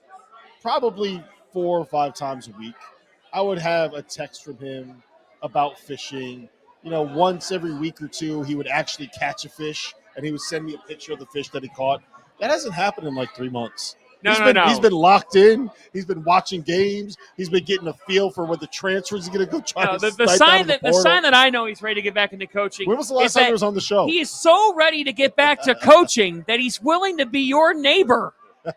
probably four or five times a week, I would have a text from him about fishing. You know, once every week or two, he would actually catch a fish, and he would send me a picture of the fish that he caught. That hasn't happened in like three months. No, he's no, been, no. He's been locked in. He's been watching games. He's been getting a feel for where the transfers are going to go. Try no, to the, the snipe sign out that the, the sign that I know he's ready to get back into coaching. When was the last time he was on the show? He is so ready to get back to coaching that he's willing to be your neighbor. uh,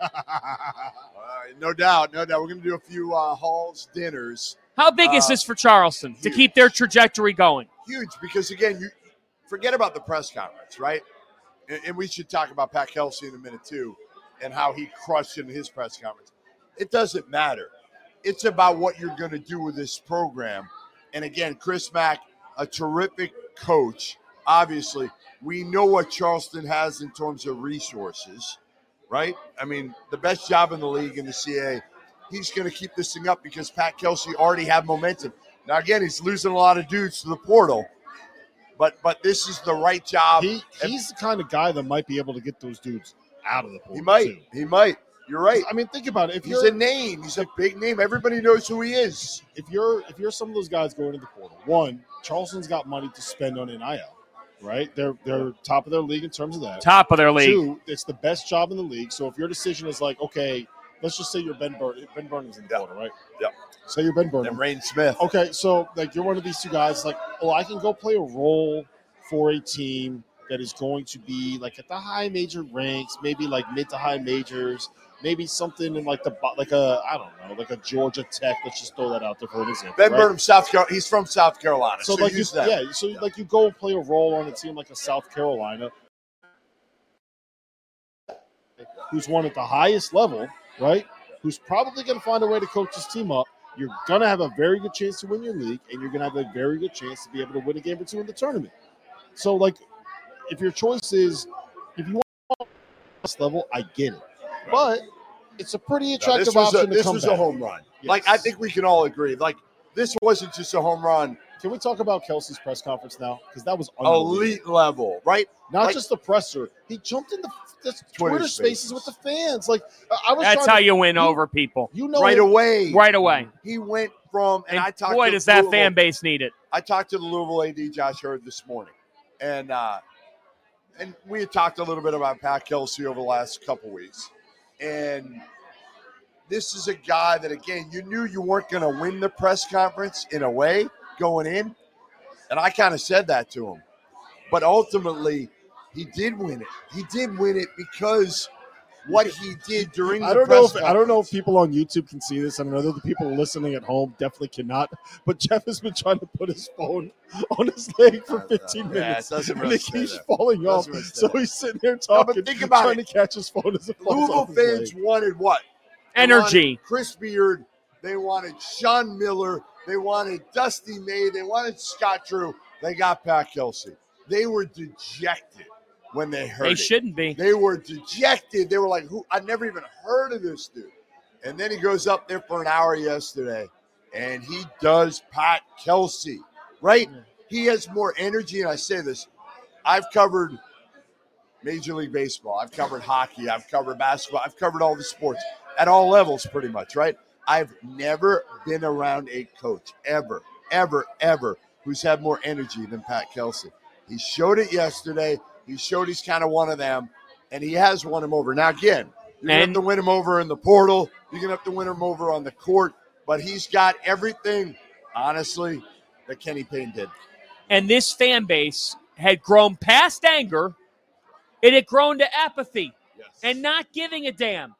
no doubt, no doubt. We're going to do a few uh, halls, dinners. How big uh, is this for Charleston huge. to keep their trajectory going? Huge, because again, you forget about the press conference, right? And, and we should talk about Pat Kelsey in a minute too, and how he crushed in his press conference. It doesn't matter. It's about what you're going to do with this program. And again, Chris Mack, a terrific coach. Obviously, we know what Charleston has in terms of resources, right? I mean, the best job in the league in the C A A. He's going to keep this thing up because Pat Kelsey already had momentum. Now, again, he's losing a lot of dudes to the portal, but but this is the right job. He, he's the kind of guy that might be able to get those dudes out of the portal. He might. Too. He might. You're right. I mean, think about it. If he's you're a name, he's a big name. Everybody knows who he is. If you're if you're some of those guys going to the portal, one, Charleston's got money to spend on N I L, right? They're they're top of their league in terms of that. Top of their league. Two, it's the best job in the league. So if your decision is like, okay, let's just say you're Ben Burnham. Ben Burnham's in the yeah. portal, right? Yeah. Say you're Ben Burnham. And Rain Smith. Okay, so like you're one of these two guys. Like, oh, I can go play a role for a team that is going to be like at the high major ranks, maybe like mid to high majors, maybe something in like the like a I don't know, like a Georgia Tech. Let's just throw that out there for an example. Ben right? Burnham, South Carolina. He's from South Carolina, so, so like use you, that. yeah, so yeah. like you go play a role on a team like a South Carolina, who's won at the highest level, right? Who's probably going to find a way to coach his team up. You're going to have a very good chance to win your league, and you're going to have a very good chance to be able to win a game or two in the tournament. So, like, if your choice is, if you want this level, I get it. But it's a pretty attractive no, option a, to this come was back. a home run. Yes. Like, I think we can all agree. Like, this wasn't just a home run. Can we talk about Kelsey's press conference now? Because that was elite level, right? Not like, just the presser. He jumped in the, the Twitter, Twitter spaces. spaces with the fans. Like I was. That's how to, you win you, over people. You know, right him. away. Right away. He went from, and, and I talked. Boy, to does that Louisville, fan base need it. I talked to the Louisville A D, Josh Hurd, this morning, and uh, and we had talked a little bit about Pat Kelsey over the last couple weeks, and this is a guy that, again, you knew you weren't going to win the press conference in a way going in. And I kind of said that to him. But ultimately, he did win it. He did win it because what he did during the I don't press know if, conference. I don't know if people on YouTube can see this, and I know the people listening at home definitely cannot. But Jeff has been trying to put his phone on his leg for fifteen yeah, minutes, it doesn't and really it keeps that. falling off. Really So that. he's sitting there No, talking, but think about trying it. to catch his phone as it falls Louisville off his fans leg. wanted what? They Energy. Wanted Chris Beard. They wanted Sean Miller. They wanted Dusty May. They wanted Scott Drew. They got Pat Kelsey. they were dejected when they heard They it. shouldn't be. They were dejected. They were like, "Who? I never even heard of this dude." And then he goes up there for an hour yesterday, and he does Pat Kelsey, right? He has more energy, and I say this. I've covered Major League Baseball. I've covered hockey. I've covered basketball. I've covered all the sports at all levels pretty much, right? I've never been around a coach ever, ever, ever who's had more energy than Pat Kelsey. He showed it yesterday. He showed he's kind of one of them, and he has won him over. Now, again, you're going to have to win him over in the portal. You're going to have to win him over on the court, but he's got everything, honestly, that Kenny Payne did. And this fan base had grown past anger. It had grown to apathy yes. and not giving a damn.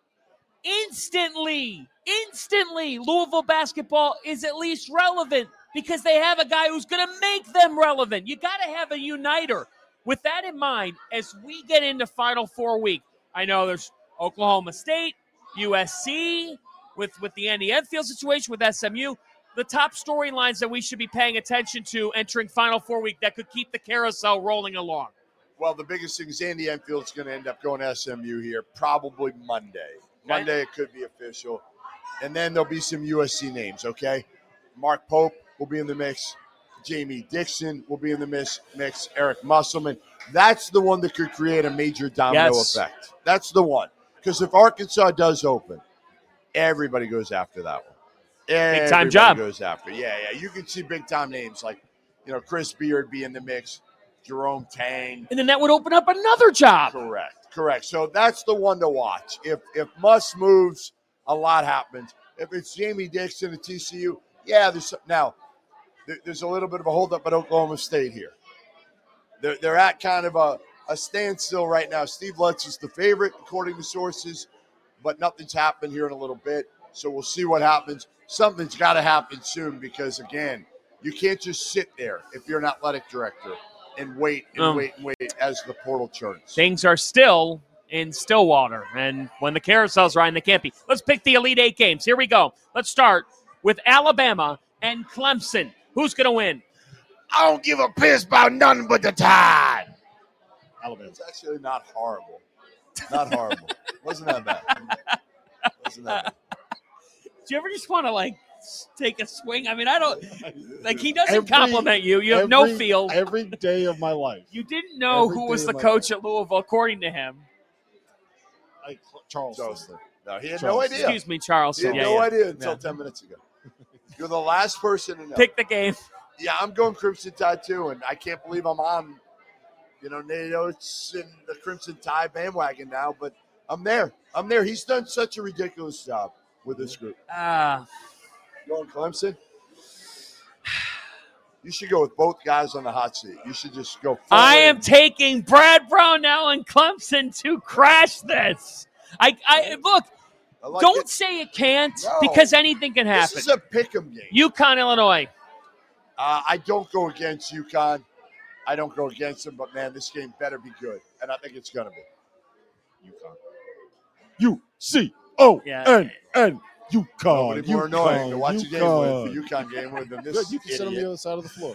Instantly, instantly, Louisville basketball is at least relevant because they have a guy who's going to make them relevant. You got to have a uniter. With that in mind, as we get into Final Four week, I know there's Oklahoma State, U S C, with, with the Andy Enfield situation, with S M U, the top storylines that we should be paying attention to entering Final Four week that could keep the carousel rolling along. Well, the biggest thing is Andy Enfield's going to end up going to S M U here probably Monday. Okay. Monday it could be official. And then there'll be some U S C names, okay? Mark Pope will be in the mix. Jamie Dixon will be in the mix. mix. Eric Musselman. That's the one that could create a major domino yes. effect. That's the one. Because if Arkansas does open, everybody goes after that one. Everybody big time job. Goes after. Yeah, yeah. You can see big time names like, you know, Chris Beard be in the mix. Jerome Tang. And then that would open up another job. Correct, correct. So that's the one to watch. If if Muss moves, a lot happens. If it's Jamie Dixon at T C U, yeah, there's some, now there, there's a little bit of a holdup at Oklahoma State here. They're, they're at kind of a, a standstill right now. Steve Lutz is the favorite, according to sources, but nothing's happened here in a little bit. So we'll see what happens. Something's got to happen soon because, again, you can't just sit there if you're an athletic director and wait and um, wait and wait as the portal churns. Things are still in Stillwater, and when the carousel's riding, they can't be. Let's pick the Elite Eight games. Here we go. Let's start with Alabama and Clemson. Who's going to win? I don't give a piss about nothing but the Tide. Alabama's actually not horrible. Not horrible. Wasn't that bad. Wasn't that bad. Do you ever just want to, like, take a swing? I mean, I don't – like, he doesn't every, compliment you. You have every, no feel. Every day of my life. You didn't know every who was the coach life. At Louisville, according to him. Like Charleston. Charleston. No, he had Charleston. no idea. Excuse me, Charleston. He had yeah, no yeah. idea until yeah. ten minutes ago. You're the last person to know. Pick the game. Yeah, I'm going Crimson Tide too, and I can't believe I'm on, you know, Nate Oates and the Crimson Tide bandwagon now, but I'm there. I'm there. He's done such a ridiculous job with this group. Ah. Uh, Going Clemson? You should go with both guys on the hot seat. You should just go. I am taking Brad Brownell and Clemson to crash this. I, I look. I like don't it. say it can't no. because anything can happen. This is a pick'em game. UConn, Illinois. Uh, I don't go against UConn. I don't go against them, but man, this game better be good, and I think it's gonna be UConn. U C O N N. UConn. Nobody more UConn, annoying to watch UConn. a game with the UConn game with than this. You can sit on the other side of the floor.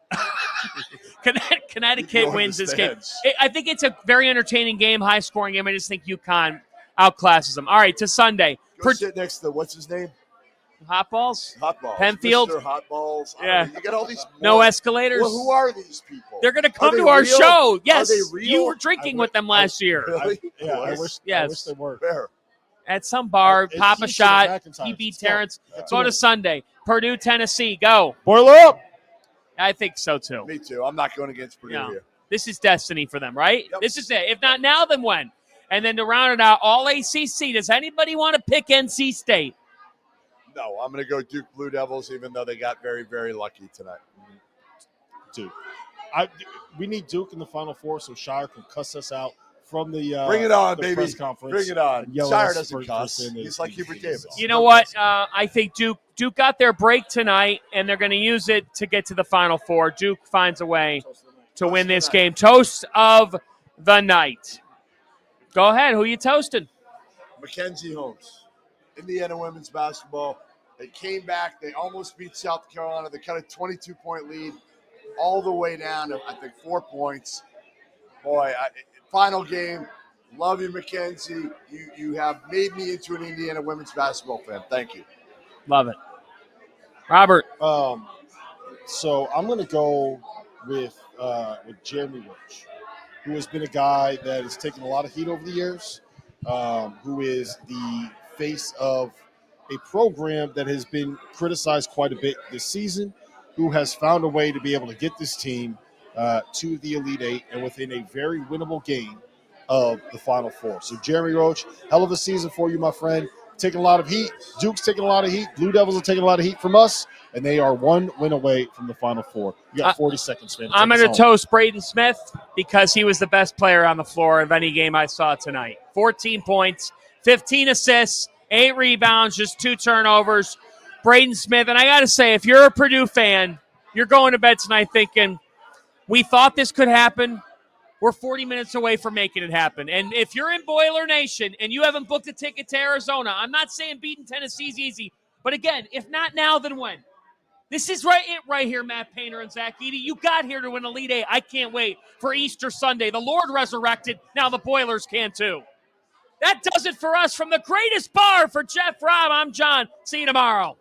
Connecticut wins this game. I think it's a very entertaining game, high scoring game. I just think UConn outclasses them. All right, to Sunday. Go per- sit next to what's his name? Hot balls. Hot balls. Penfield. Mister Hot balls. Yeah. You got all these. No more. Escalators. Well, who are these people? They're going to come to real? our show. Yes. Are they real? You were drinking I, with them last I, year. Really? I, yeah, I wish, yes. I wish they were. Where? At some bar, It's pop a Houston shot. McIntyre. He beat Let's Terrence. go. Go to Sunday. Purdue, Tennessee. Go. Boiler up. I think so, too. Me too. I'm not going against Purdue yeah. here. This is destiny for them, right? Yep. This is it. If not now, then when? And then to round it out, all A C C. Does anybody want to pick N C State? No, I'm going to go Duke Blue Devils, even though they got very, very lucky tonight. Duke. I, we need Duke in the Final Four so Shire can cuss us out from the uh, Bring it on, the baby. press conference. Bring it on. and yell at Shire us doesn't for- cuss. for saying that He's like Hubert Davis. You know what? Uh, I think Duke Duke got their break tonight, and they're going to use it to get to the Final Four. Duke finds a way to win this game. Toast of the night. Go ahead. Who you toasting? Mackenzie Holmes, Indiana women's basketball. They came back. They almost beat South Carolina. They cut a twenty-two point lead all the way down to, I think, four points. Boy, I, final game. Love you, Mackenzie. You you have made me into an Indiana women's basketball fan. Thank you. Love it. Robert. Um, so I'm going to go with uh, with Jeremy Roach, who has been a guy that has taken a lot of heat over the years, um, who is the face of a program that has been criticized quite a bit this season, who has found a way to be able to get this team uh, to the Elite Eight and within a very winnable game of the Final Four. So Jeremy Roach, hell of a season for you, my friend. Taking a lot of heat. Duke's taking a lot of heat. Blue Devils are taking a lot of heat from us, and they are one win away from the Final Four. You got forty uh, seconds, man. I'm going to toast Braden Smith because he was the best player on the floor of any game I saw tonight. fourteen points, fifteen assists, eight rebounds, just two turnovers. Braden Smith, and I got to say, if you're a Purdue fan, you're going to bed tonight thinking, we thought this could happen. We're forty minutes away from making it happen. And if you're in Boiler Nation and you haven't booked a ticket to Arizona, I'm not saying beating Tennessee's easy. But again, if not now, then when? This is right it right here, Matt Painter and Zach Edey. You got here to an Elite Eight. I can't wait for Easter Sunday. The Lord resurrected. Now the Boilers can too. That does it for us from the greatest bar for Jeff Robb. I'm John. See you tomorrow.